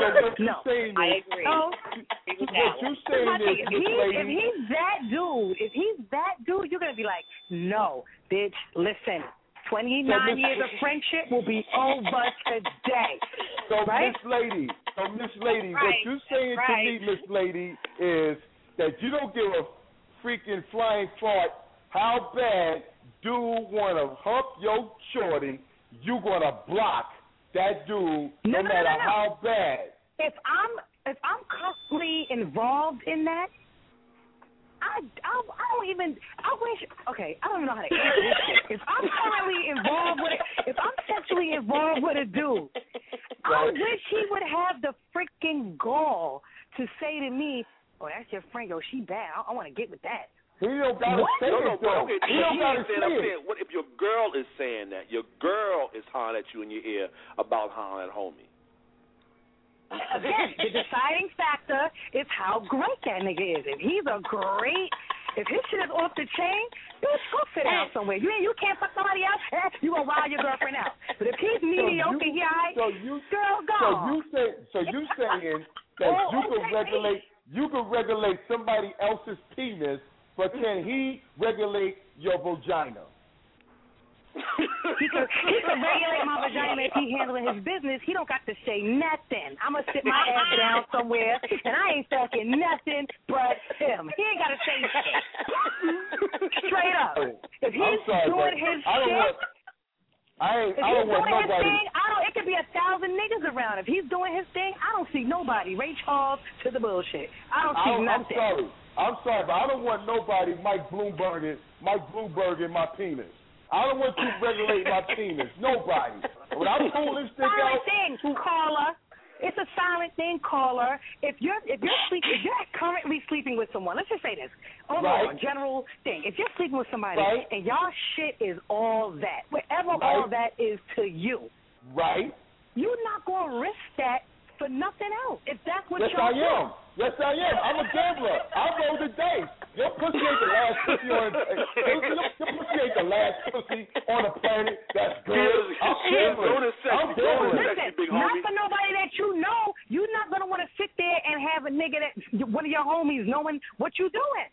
What you saying is, if he's that dude, you're gonna be like, no, bitch, listen. 29 years of friendship will be over today. So, right? Miss Lady, what you're saying to me, Miss Lady, is that you don't give a freaking flying fart how bad dude want to hump your shorty, you going to block that dude no matter how bad. If I'm constantly involved in that, I don't even know how to answer this. If I'm currently involved with it, if I'm sexually involved with a dude, I wish he would have the freaking gall to say to me, oh, that's your friend, yo, she bad, I want to get with that. He don't got to say it, though. Okay, he don't got to say it. What if your girl is saying that? Your girl is hollering at you in your ear about hollering at homie. Again, the deciding factor is how great that nigga is. If his shit is off the chain, bitch, go sit down somewhere. You can't fuck somebody else, you gonna wild your girlfriend out. But if he's mediocre, girl, go. So you saying that you can regulate somebody else's penis, but can he regulate your vagina? He can regulate my vagina if he handling his business, he don't got to say nothing. I'm going to sit my ass down somewhere, and I ain't talking nothing but him. He ain't got to say shit. Straight up. If he's doing his shit, I don't want nobody. It could be 1,000 niggas around. If he's doing his thing, I don't see nobody. Ray Charles to the bullshit. I don't see nothing. I'm sorry, but I don't want nobody Mike Bloomberg in my penis. I don't want you regulating my penis. Nobody. When I pull this thing out, caller. It's a silent thing, caller. If you're currently sleeping with someone, let's just say this, a general thing. If you're sleeping with somebody and y'all shit is all that, whatever all that is to you, you're not gonna risk that for nothing else. If that's what y'all do. Yes, I am. I'm a gambler. I roll the dice. Your pussy ain't the last pussy on the Your pussy ain't the last pussy on the planet. That's good. I'm gambling. Listen, not for nobody that you know. You're not going to want to sit there and have a nigga that one of your homies knowing what you're doing.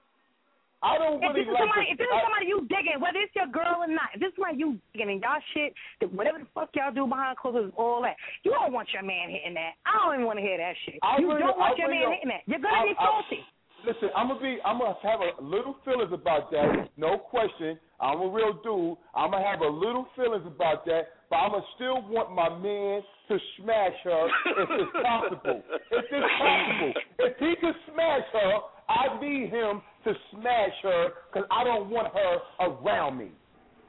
I don't really if this is somebody you digging, whether it's your girl or not, if this is somebody you digging and y'all shit, whatever the fuck y'all do behind closed doors, all that, you don't want your man hitting that. I don't even want to hear that shit. You don't want your man hitting that. You're gonna be salty. Listen, I'm gonna have a little feelings about that, no question. I'm a real dude. I'm gonna have a little feelings about that, but I'm gonna still want my man to smash her if it's possible. If he can smash her, I need him to smash her because I don't want her around me.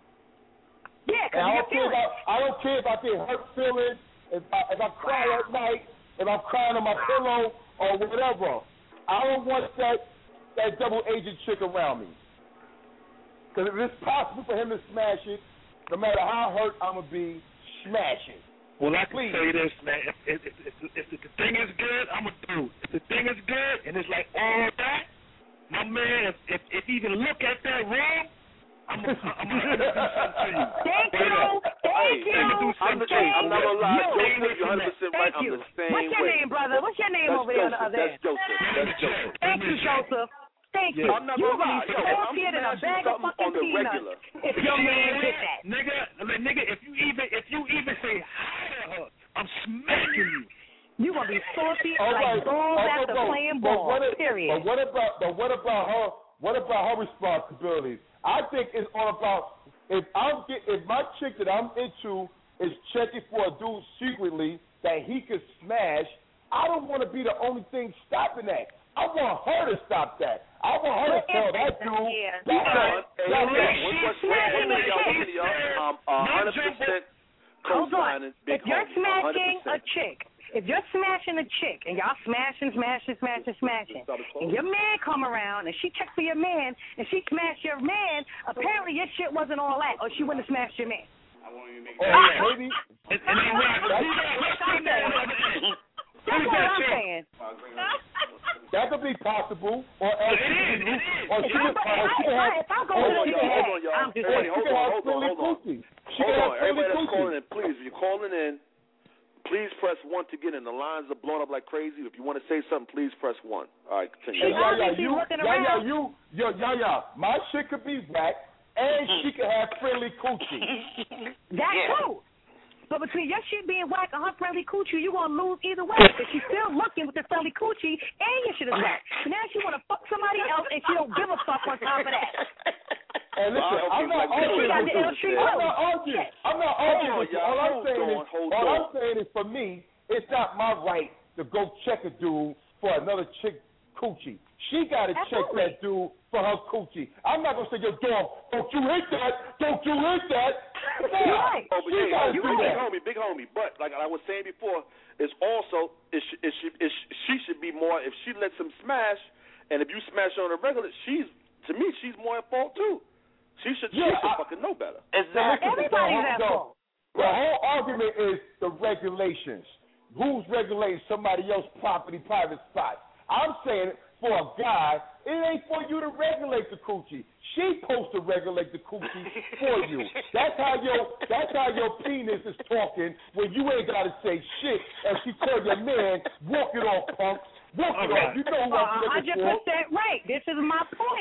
Yeah, because I don't care if I get hurt feelings, if I cry at night, if I'm crying on my pillow or whatever. I don't want that double agent chick around me. Because if it's possible for him to smash it, no matter how hurt I'm going to be, smash it. Well, I can say this, man. If the thing is good, I'm going to do it. If the thing is good and it's like all that, my man, if he even look at that wrong, I'm going to do something to you. Thank you. I'm not going to lie. Joseph, you're 100% right. I'm the same way. What's your name, brother? What's your name over there on the other end? That's Joseph. Thank you, Joseph. Thank you. I'm not going to lie. I'm than a bag of fucking peanuts. If your man did that. Nigga, if you even say hi to her, I'm smacking you. You gonna be salty like balls after playing ball. Period. But what about her? What about her responsibilities? I think it's all about if my chick that I'm into is checking for a dude secretly that he could smash. I don't want to be the only thing stopping that. I want her to stop that. I want her to tell that dude. Hold on. If you're smashing a chick. If you're smashing a chick and y'all smashing, and your man come around and she check for your man and she smash your man, apparently your shit wasn't all that, or she wouldn't have smashed your man. Maybe. That's what I'm saying. That could be possible, or if I go to the I'm just hold on. Everybody that's calling in, please, if you're calling in, please press 1 to get in. The lines are blowing up like crazy. If you want to say something, please press 1. All right, continue. My shit could be whack, and she could have friendly coochie. That's true. But between your shit being whack and her friendly coochie, you're going to lose either way. Because she's still looking with the friendly coochie, and your shit is whack. So now she want to fuck somebody else, and she don't give a fuck on top of that. And listen, I'm not arguing with you. I'm not arguing with you. All I'm saying is, for me, it's not my right to go check a dude for another chick coochie. She got to check that dude for her coochie. I'm not going to say, yo, dog, don't you hit that. Don't you hit that. Right. She got to do that. Big homie. But like I was saying before, it's also, she should be more, if she lets him smash, and if you smash her on a regular, to me, she's more at fault, too. She should fucking know better. Exactly. Everybody's at fault. The whole argument is the regulations. Who's regulating somebody else's property, private spots? I'm saying for a guy, it ain't for you to regulate the coochie. She's supposed to regulate the coochie for you. That's how your penis is talking when you ain't got to say shit. And she tell your man, walk it off, punk. Walk it off. You know what I'm looking for. 100% right. This is my point.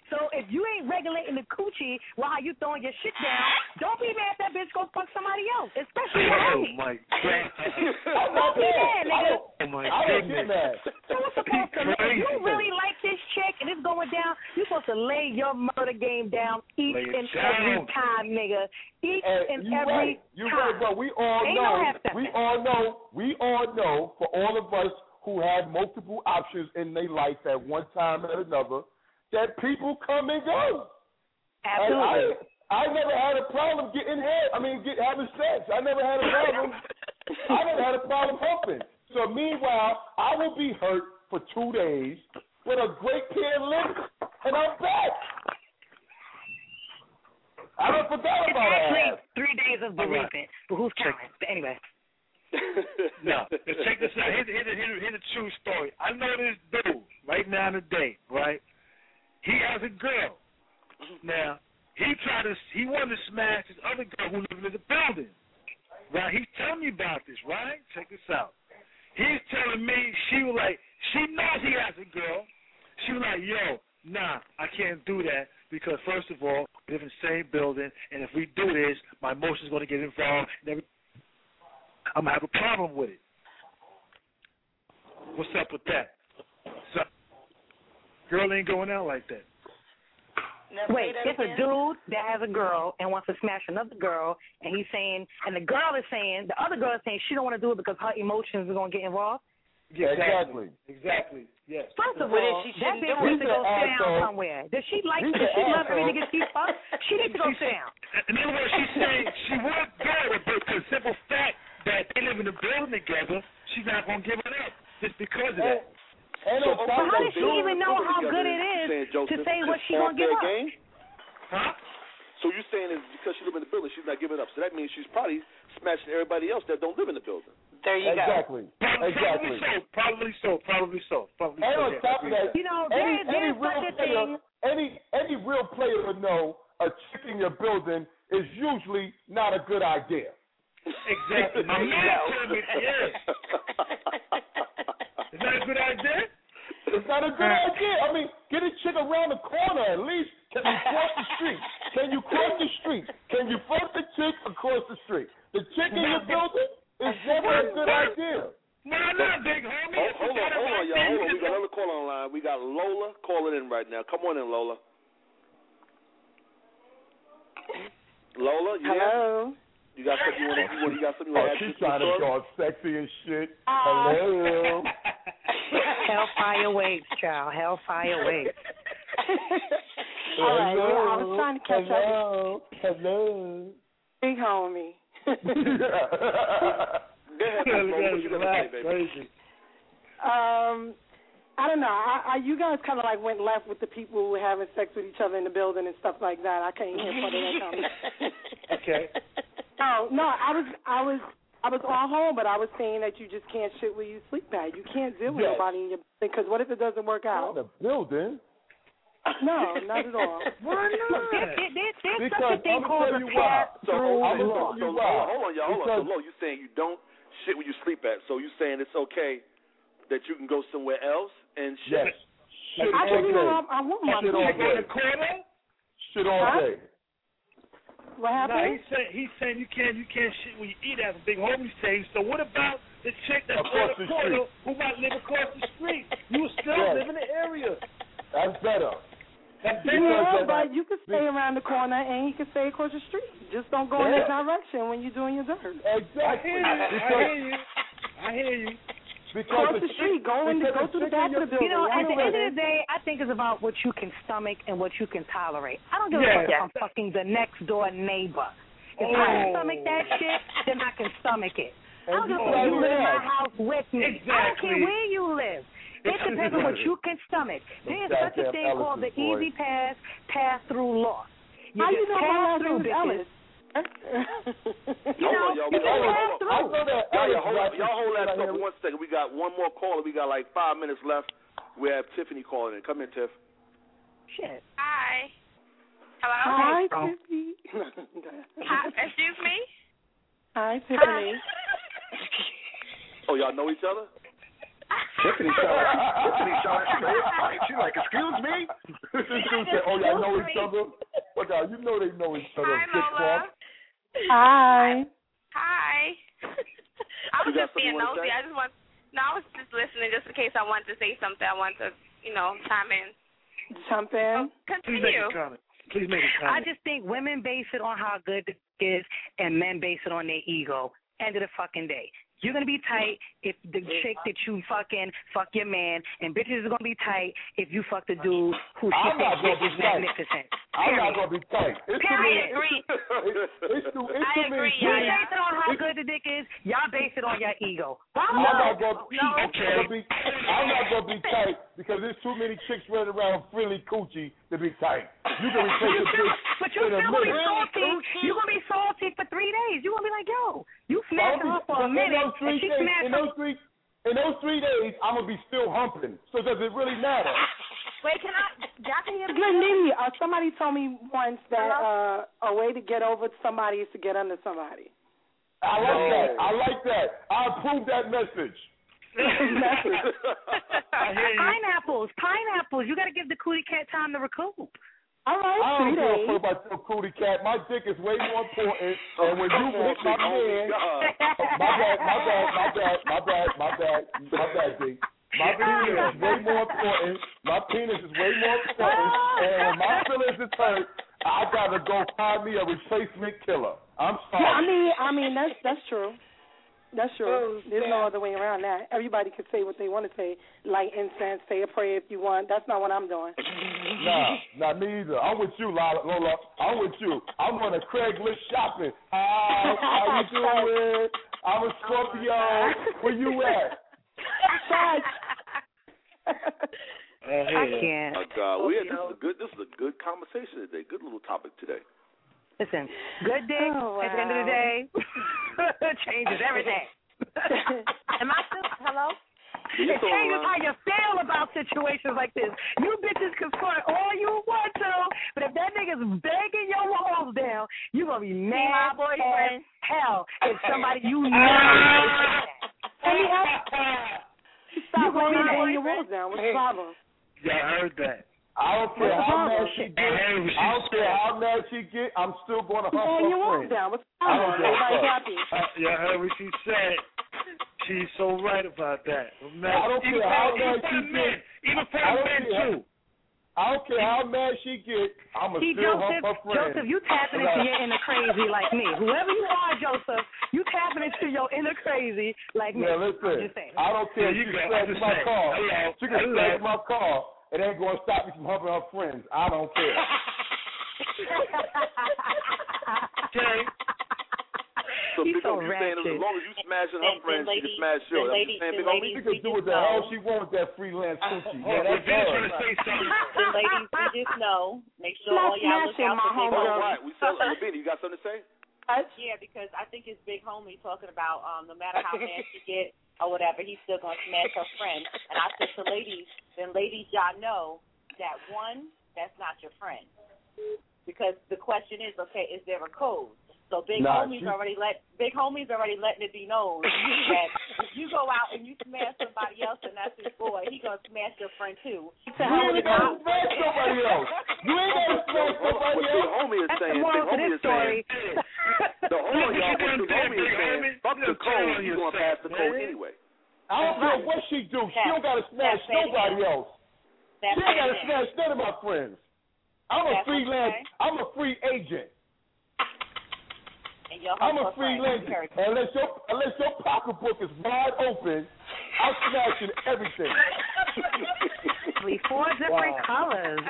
So if you ain't regulating the coochie while you throwing your shit down, don't be mad that bitch go fuck somebody else, especially Oh me. my God! Don't be mad, nigga. Oh my I don't get goodness! mad. So what's supposed to if you really like this chick and it's going down, you're supposed to lay your murder game down each Lay it and down. every time, nigga. Each and you every right. You're time. right, but we all Ain't know. no half-stepping. We all know. For all of us who have multiple options in their life at one time or another, that people come and go. Absolutely. I never had a problem getting having sex. I never had a problem. I never had a problem humping. So meanwhile, I will be hurt for 2 days with a great pair of lips, and I'm back. I don't forgot It's about actually that. 3 days of bereavement, but who's counting? But anyway. No, check this out. Here's a true story. I know this dude right now today, right? He has a girl. Now, he wanted to smash this other girl who lived in the building. Right? He's telling me about this, right? Check this out. He's telling me she knows he has a girl. She was like, yo, nah, I can't do that because first of all, we live in the same building, and if we do this, my emotions are going to get involved, and I'm going to have a problem with it. What's up with that? So, girl ain't going out like that. Wait, it's a dude that has a girl and wants to smash another girl, and he's saying, and the other girl is saying she don't want to do it because her emotions are going to get involved? Yeah, exactly. Yes. First of all, that bitch needs to go sit down somewhere. Does she love every nigga she fucks? She needs to go sit down. In other words, she's saying she would go with it, but the simple fact that they live in the building together, she's not going to give it up just because of that. So how does she even know how good it is to say what she gonna give up? Huh? So you're saying is because she live in the building, she's not giving up. So that means she's probably smashing everybody else that don't live in the building. There you go. Exactly. Probably so. And on top of that, any real player would know a chick in your building is usually not a good idea. Exactly. My man told me, yes. Is that a good idea? It's not a good idea. I mean, get a chick around the corner at least. Can you cross the street? Can you cross the street? Can you fuck the chick across the street? The chick in your building is never a good idea. No, big homie. Hold on, y'all. Hold on. We got another caller online. We got Lola calling in right now. Come on in, Lola. Lola, you Hello. You got something you got something you want to add? She's trying to go all sexy and shit. Hello. Hellfire waits, child. Hellfire waits. All right. Well, I was trying to catch up. Hello. Big homie. I don't know. You guys kind of like went left with the people who were having sex with each other in the building and stuff like that. I can't hear part of that conversation. Okay. No, I was all home, but I was saying that you just can't shit where you sleep at. You can't deal with nobody in your building because what if it doesn't work out? The building? No, not at all. Why not? There's such a thing called a pass-through law. Hold on, y'all. Because, so, Lo, you're saying you don't shit where you sleep at. So you're saying it's okay that you can go somewhere else and shit? Yes. Shit all day. I want my shit all day. Shit all day. What happened? No, he's saying you can't shit where you eat at, a big homie saying. So what about the chick that's across on the corner who might live across the street? You still live in the area. That's better. Yeah, but you can stay around the corner and you can stay across the street. Just don't go in that direction when you're doing your dirt. Exactly. I hear you. Cross the street, go to the back of the building. You know, at the end of the day, I think it's about what you can stomach and what you can tolerate. I don't give a fuck if I'm fucking the next door neighbor. If I can stomach that shit, then I can stomach it. I don't give a fuck if you live in my house with me. Exactly. I don't care where you live. It depends on what you can stomach. There's such a thing called the easy pass-through law. How you know my last name is Ellis? Hold on. Y'all hold that thought for 1 second. We got one more caller. We got like 5 minutes left. We have Tiffany calling in. Come in, Tiff. Shit. Hi. Hello? Hi, Tiffany. Hi, excuse me? Hi, Tiffany. Oh, y'all know each other? Tiffany she's like, excuse me? She said, oh, y'all know each other? What y'all, you know they know each other. Hi, Lola. Hi. Hi. I was just being nosy. I was just listening just in case I wanted to say something. I wanted to, chime in. Jump in. Continue. Please make a comment. I just think women base it on how good it is, and men base it on their ego. End of the fucking day. You're going to be tight if the chick that you fucking fuck your man, and bitches is going to be tight if you fuck the dude who shit that bitch is magnificent. I'm not going to be tight. I agree. It's too many You base it on how good the dick is. Y'all base it on your ego. I'm not going to be tight because there's too many chicks running around friendly coochie to be tight. You can replace a bitch but you're in a still going to be minute. salty. You're going to be salty for 3 days. You're going to be like, yo, you smashed her for a minute. In those 3 days, I'm going to be still humping. So does it really matter? Wait, y'all can hear me? Nini, somebody told me once that a way to get over somebody is to get under somebody. I like that. I approve that message. Pineapples. You got to give the cootie cat time to recoup. All right, I don't give a fuck about your cootie cat. My dick is way more important. And when you hit my man, my bad, D. My penis is way more important. And when my feelings is hurt, I gotta go find me a replacement killer. I'm sorry. Yeah, I mean that's true. That's true. There's no other way around that. Everybody can say what they want to say. Light incense, say a prayer if you want. That's not what I'm doing. Nah, me either. I'm with you, Lola. I'm with you. I'm on a Craigslist shopping. Hi, how you doing? I'm a Scorpio. Where you at? I can't. This is a good conversation today. Good little topic today. Listen, good dick at the end of the day changes everything. Am I still? Hello? It changes how you feel about situations like this. You bitches can front all you want to, but if that nigga's begging your walls down, you gonna be mad as hell if somebody you know. Stop banging your walls down. What's the problem? Yeah, I heard that. I don't care how mad she get. I'm still going to hump her friend. What's the problem? Everybody's happy. Yeah, I heard what she said. She's so right about that. I don't care how mad she get. Even for the men, too. I don't care how mad she get. I'm going to still hump her friend. Joseph, you tapping into your inner crazy like me. Whoever you are, Joseph, you tapping into your inner crazy like me. Yeah, listen. I don't care if she scratches my car. She can scratch my car. It ain't going to stop me from humping her friends. I don't care. Okay. So, Big Homie, you saying as long as you smashing her friends, she can smash yours. She can do what the hell she wants with that freelance coochie. Yeah, that's her. The ladies, we just know. Make sure all y'all look out for Big Homie. Right, we said Labini, you got something to say? Yeah, because I think it's Big Homie talking about no matter how mad she get or whatever, he's still going to smash her friend. And I said to ladies, y'all know that one, that's not your friend. Because the question is, okay, is there a code? So Big Homie's already letting it be known that if you go out and you smash somebody else and that's his boy, he's going to smash your friend too. You ain't going to smash somebody else. You ain't going to smash somebody else. Big Homie is saying, the homie is saying, fuck the code, he's going to pass the code anyway. I don't care what she do. She don't got to smash nobody else. She ain't got to smash none of my friends. I'm a freelance. I'm a free agent. I'm a freelance. Unless your pocketbook is wide open, I'm smashing everything. 4 different colors.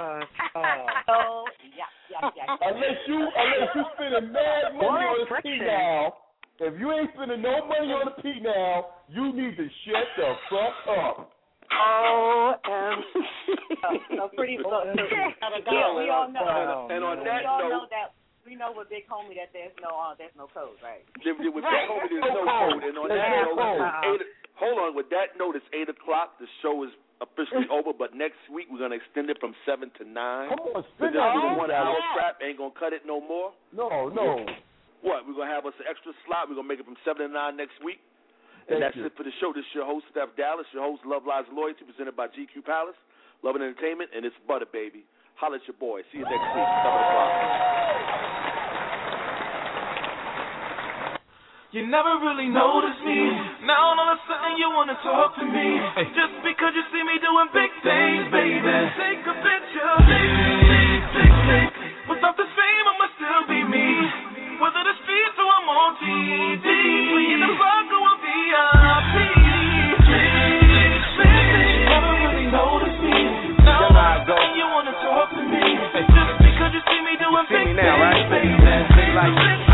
Unless you spending mad money on the P now. If you ain't spending no money on the P now, you need to shut the fuck up. So pretty much. We all know. And on that note, we know with Big Homie that there's no code, right? With Big Homie, there's no code. And on that note, hold on. With that note, it's 8 o'clock. The show is officially over, but next week we're going to extend it from 7 to 9. Come on, spin it out. 1 hour trap ain't going to cut it no more. No. What? We're going to have us an extra slot. We're going to make it from 7 to 9 next week. And that's it for the show. This is your host, Steph Dallas, your host, Love, Lies, and Loyalty, presented by GQ Palace, Love and Entertainment, and it's Butter, baby. Holla at your boy. See you next week, 7 o'clock. You never really noticed me. Now all of a sudden you wanna talk to me. Just because you see me doing big things, baby. Take a picture. Without the fame, I'ma still be me. Whether the streets or I'm on TV. We in the rock or I'm VIP. You never really noticed me. Now all of a sudden you wanna talk to me. Just because you see me doing big things, baby. Take a picture.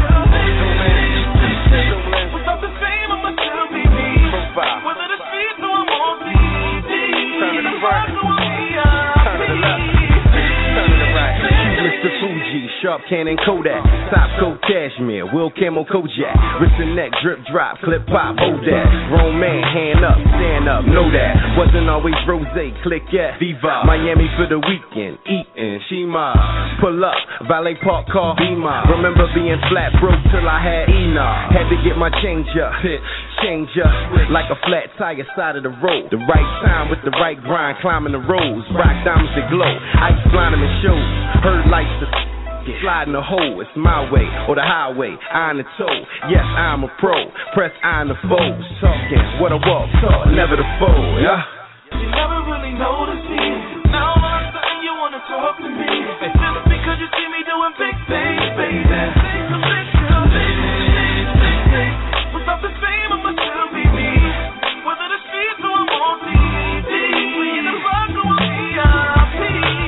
Without the fame, I'ma still be me. Whether the streets or I'm on TV. Turn to the right. Turn to the left. Turn to the right. Mr. Fuji, Sharp Cannon Kodak, Top Coat Cashmere, Will Camo Kojak, wrist and neck, drip drop, clip pop, hold that. Grown man, hand up, stand up, know that. Wasn't always rose, click at Viva. Miami for the weekend, eatin', Shima. Pull up, valet park car, Beamer. Remember being flat broke till I had Enoch. Had to get my change up, change up like a flat tire side of the road. The right time with the right grind, climbing the roads. Rock diamonds that glow, ice blinding the shows. Heard lights to slide in the hole. It's my way or the highway, iron the toe. Yes, I'm a pro. Press iron the foes. Talking what I walk, talk, never the foe. Yeah. You never really noticed me. Now all of a sudden you wanna talk to me. Just because you see me doing big things, baby. Take a picture. Without the fame, I'ma still be me. Whether the streets or I'm on TV. We in the rock or I'm VIP.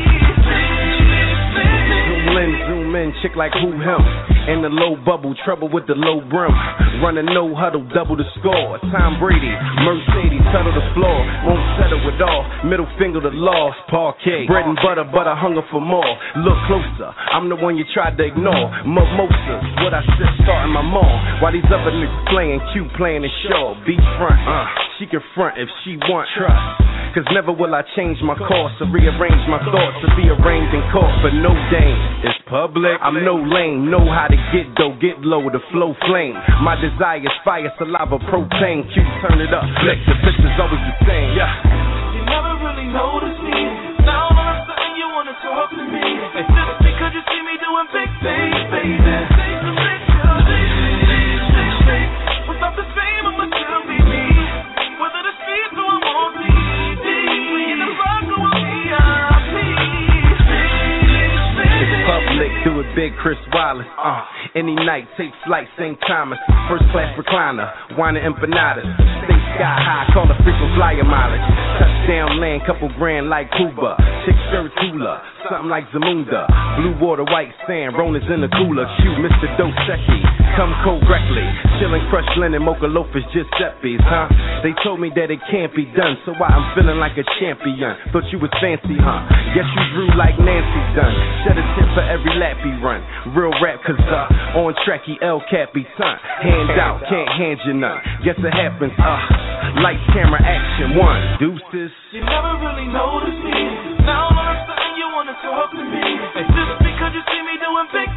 Zoom in, chick like who him. In the low bubble, trouble with the low brim. Running no huddle, double the score. Tom Brady, Mercedes, settle the floor. Won't settle it all. Middle finger to loss, parquet. Bread and butter, but I hunger for more. Look closer, I'm the one you tried to ignore. Mimosas, what I said starting my mall. While these other niggas playing, Q playing the show. Beach front, she can front if she want trust. Cause never will I change my course or rearrange my thoughts to be arranged in court for no dame. It's public, I'm no lame, know how to get dough, get low, the flow flame. My desire is fire, saliva, propane. Q turn it up, flick, the picture's always the same. Yeah. You never really noticed me. Now all of a sudden you wanna talk to me. Just because you see me doing big things, baby. Take a picture. Without the fame, I'ma still be me. Whether the streets or I'm on TV. We in the rock or I'm VIP. It's public, do it big, Chris Wallace. Any night, take flight, St. Thomas. First class recliner, wine and empanadas. Stay sky high, call a frequent flyer mileage. Touchdown land, couple grand like Cuba. Chick shirt cooler, something like Zamunda. Blue water, white sand, Rona's in the cooler. Q, Mr. Dos Equis, come correctly. Chillin' crushed linen, mocha loafers, Giuseppe's, huh? They told me that it can't be done, so why I'm feeling like a champion. Thought you was fancy, huh? Guess you drew like Nancy done. Shed a tip for every lap he run. Real rap, cause on track he El Cappy, son. Hand out, can't hand you none. Guess it happens, lights, camera, action, one. Deuces. You never really noticed me. Now all of a sudden you wanna talk to me. Just because you see me doing big